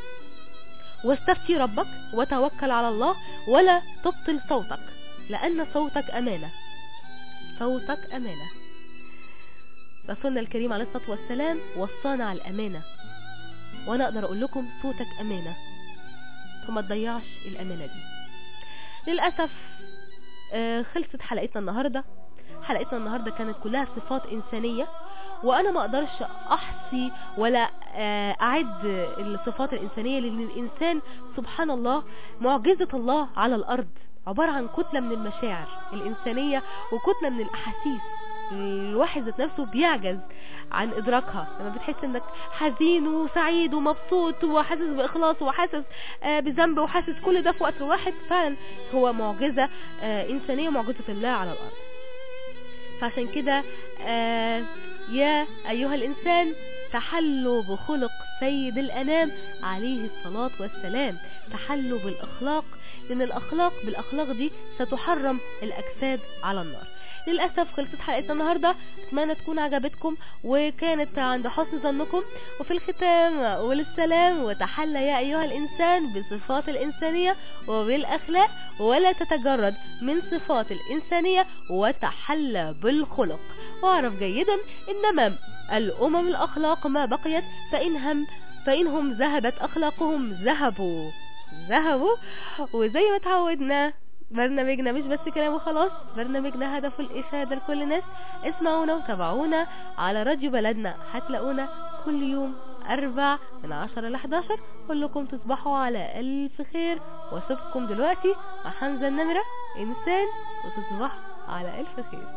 واستفتي ربك وتوكل على الله، ولا تبطل صوتك، لان صوتك امانة، صوتك امانة. رسولنا الكريم عليه الصلاة والسلام وصانا على الامانة، وانا اقدر اقول لكم صوتك امانة، فما تضيعش الامانة دي. للأسف آه خلصت حلقتنا النهاردة. حلقتنا النهاردة كانت كلها صفات إنسانية، وأنا ما أقدرش أحصي ولا آه أعد الصفات الإنسانية، لأن الإنسان سبحان الله معجزة الله على الأرض، عبارة عن كتلة من المشاعر الإنسانية وكتلة من الأحاسيس. الواحد ذات نفسه بيعجز عن إدراكها. لما بتحس انك حزين وسعيد ومبسوط وحاسس بإخلاص وحاسس آه بذنب وحاسس كل ده في وقت واحد، فعلا هو معجزة آه إنسانية، معجزة الله على الأرض. فعشان كده آه يا أيها الإنسان تحلوا بخلق سيد الأنام عليه الصلاة والسلام، تحلوا بالأخلاق، لأن الأخلاق بالأخلاق دي ستحرم الأجساد على النار. للأسف خلصت حلقتنا النهاردة، أتمنى تكون عجبتكم وكانت عند حسن ظنكم. وفي الختام أقول السلام، وتحلى يا أيها الإنسان بصفات الإنسانية وبالأخلاق، ولا تتجرد من صفات الإنسانية، وتحلى بالخلق. واعرف جيدا إنما الأمم الأخلاق ما بقيت، فإنهم فإنهم ذهبت أخلاقهم ذهبوا ذهبوا وزي ما تعودنا برنامجنا مش بس كلام وخلاص، برنامجنا هدفه الإفادة لكل الناس. اسمعونا وتابعونا على راديو بلدنا، هتلاقونا كل يوم أربع من عشرة لحداشر. كلكم تصبحوا على ألف خير، واسيبكم دلوقتي مع حمزة النمرة إنسان، وتصبحوا على ألف خير.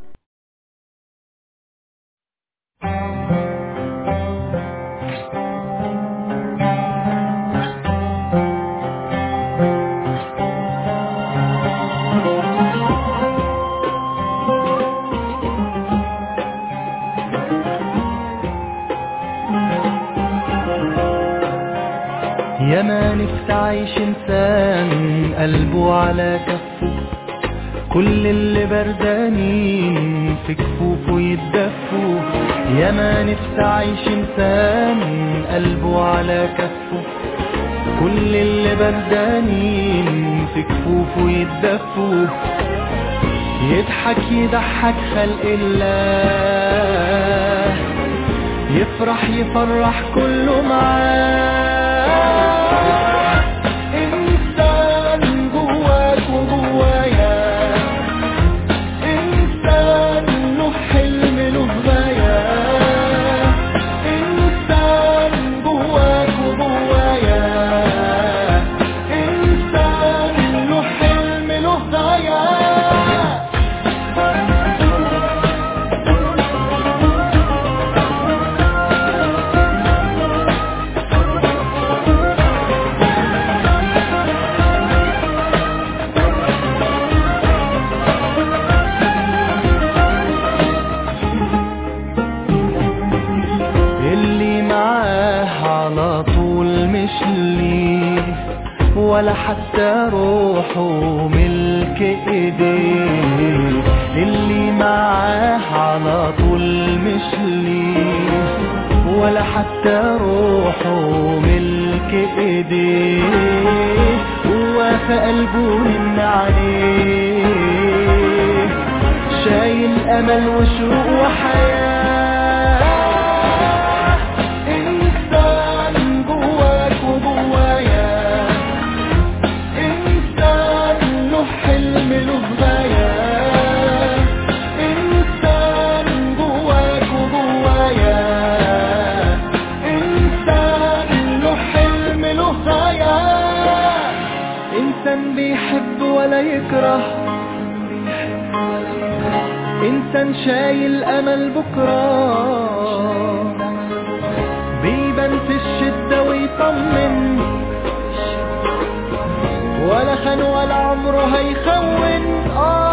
يا ما نفسي عايش انسان قلبه على كفه، كل اللي بردانين في كفوفه يتدفوا. يا ما نفسي عايش انسان قلبه على كفه، كل اللي بردانين في كفوفه يتدفوا. يضحك يضحك خلق الله، يفرح يفرح كله معاه. إنسان جواك وجوايا، إنسان له حلم له غاية. إنسان جواك وجوايا، إنسان له حلم له غاية. ولا حتى روحه ملك ايديه، اللي معاه على طول مش ليه، ولا حتى روحه ملك ايديه، هو في قلبه من عليه، شايل امل وشوق وحياة، انسان جواك وجوايا، انسان له حلم له غاية، انسان جواك وجوايا، انسان له حلم له غاية، انسان بيحب ولا يكره، انسان شايل امل بكره، بيبان في الشدة ويطمن، ولا خان ولا عمره هيخون. آه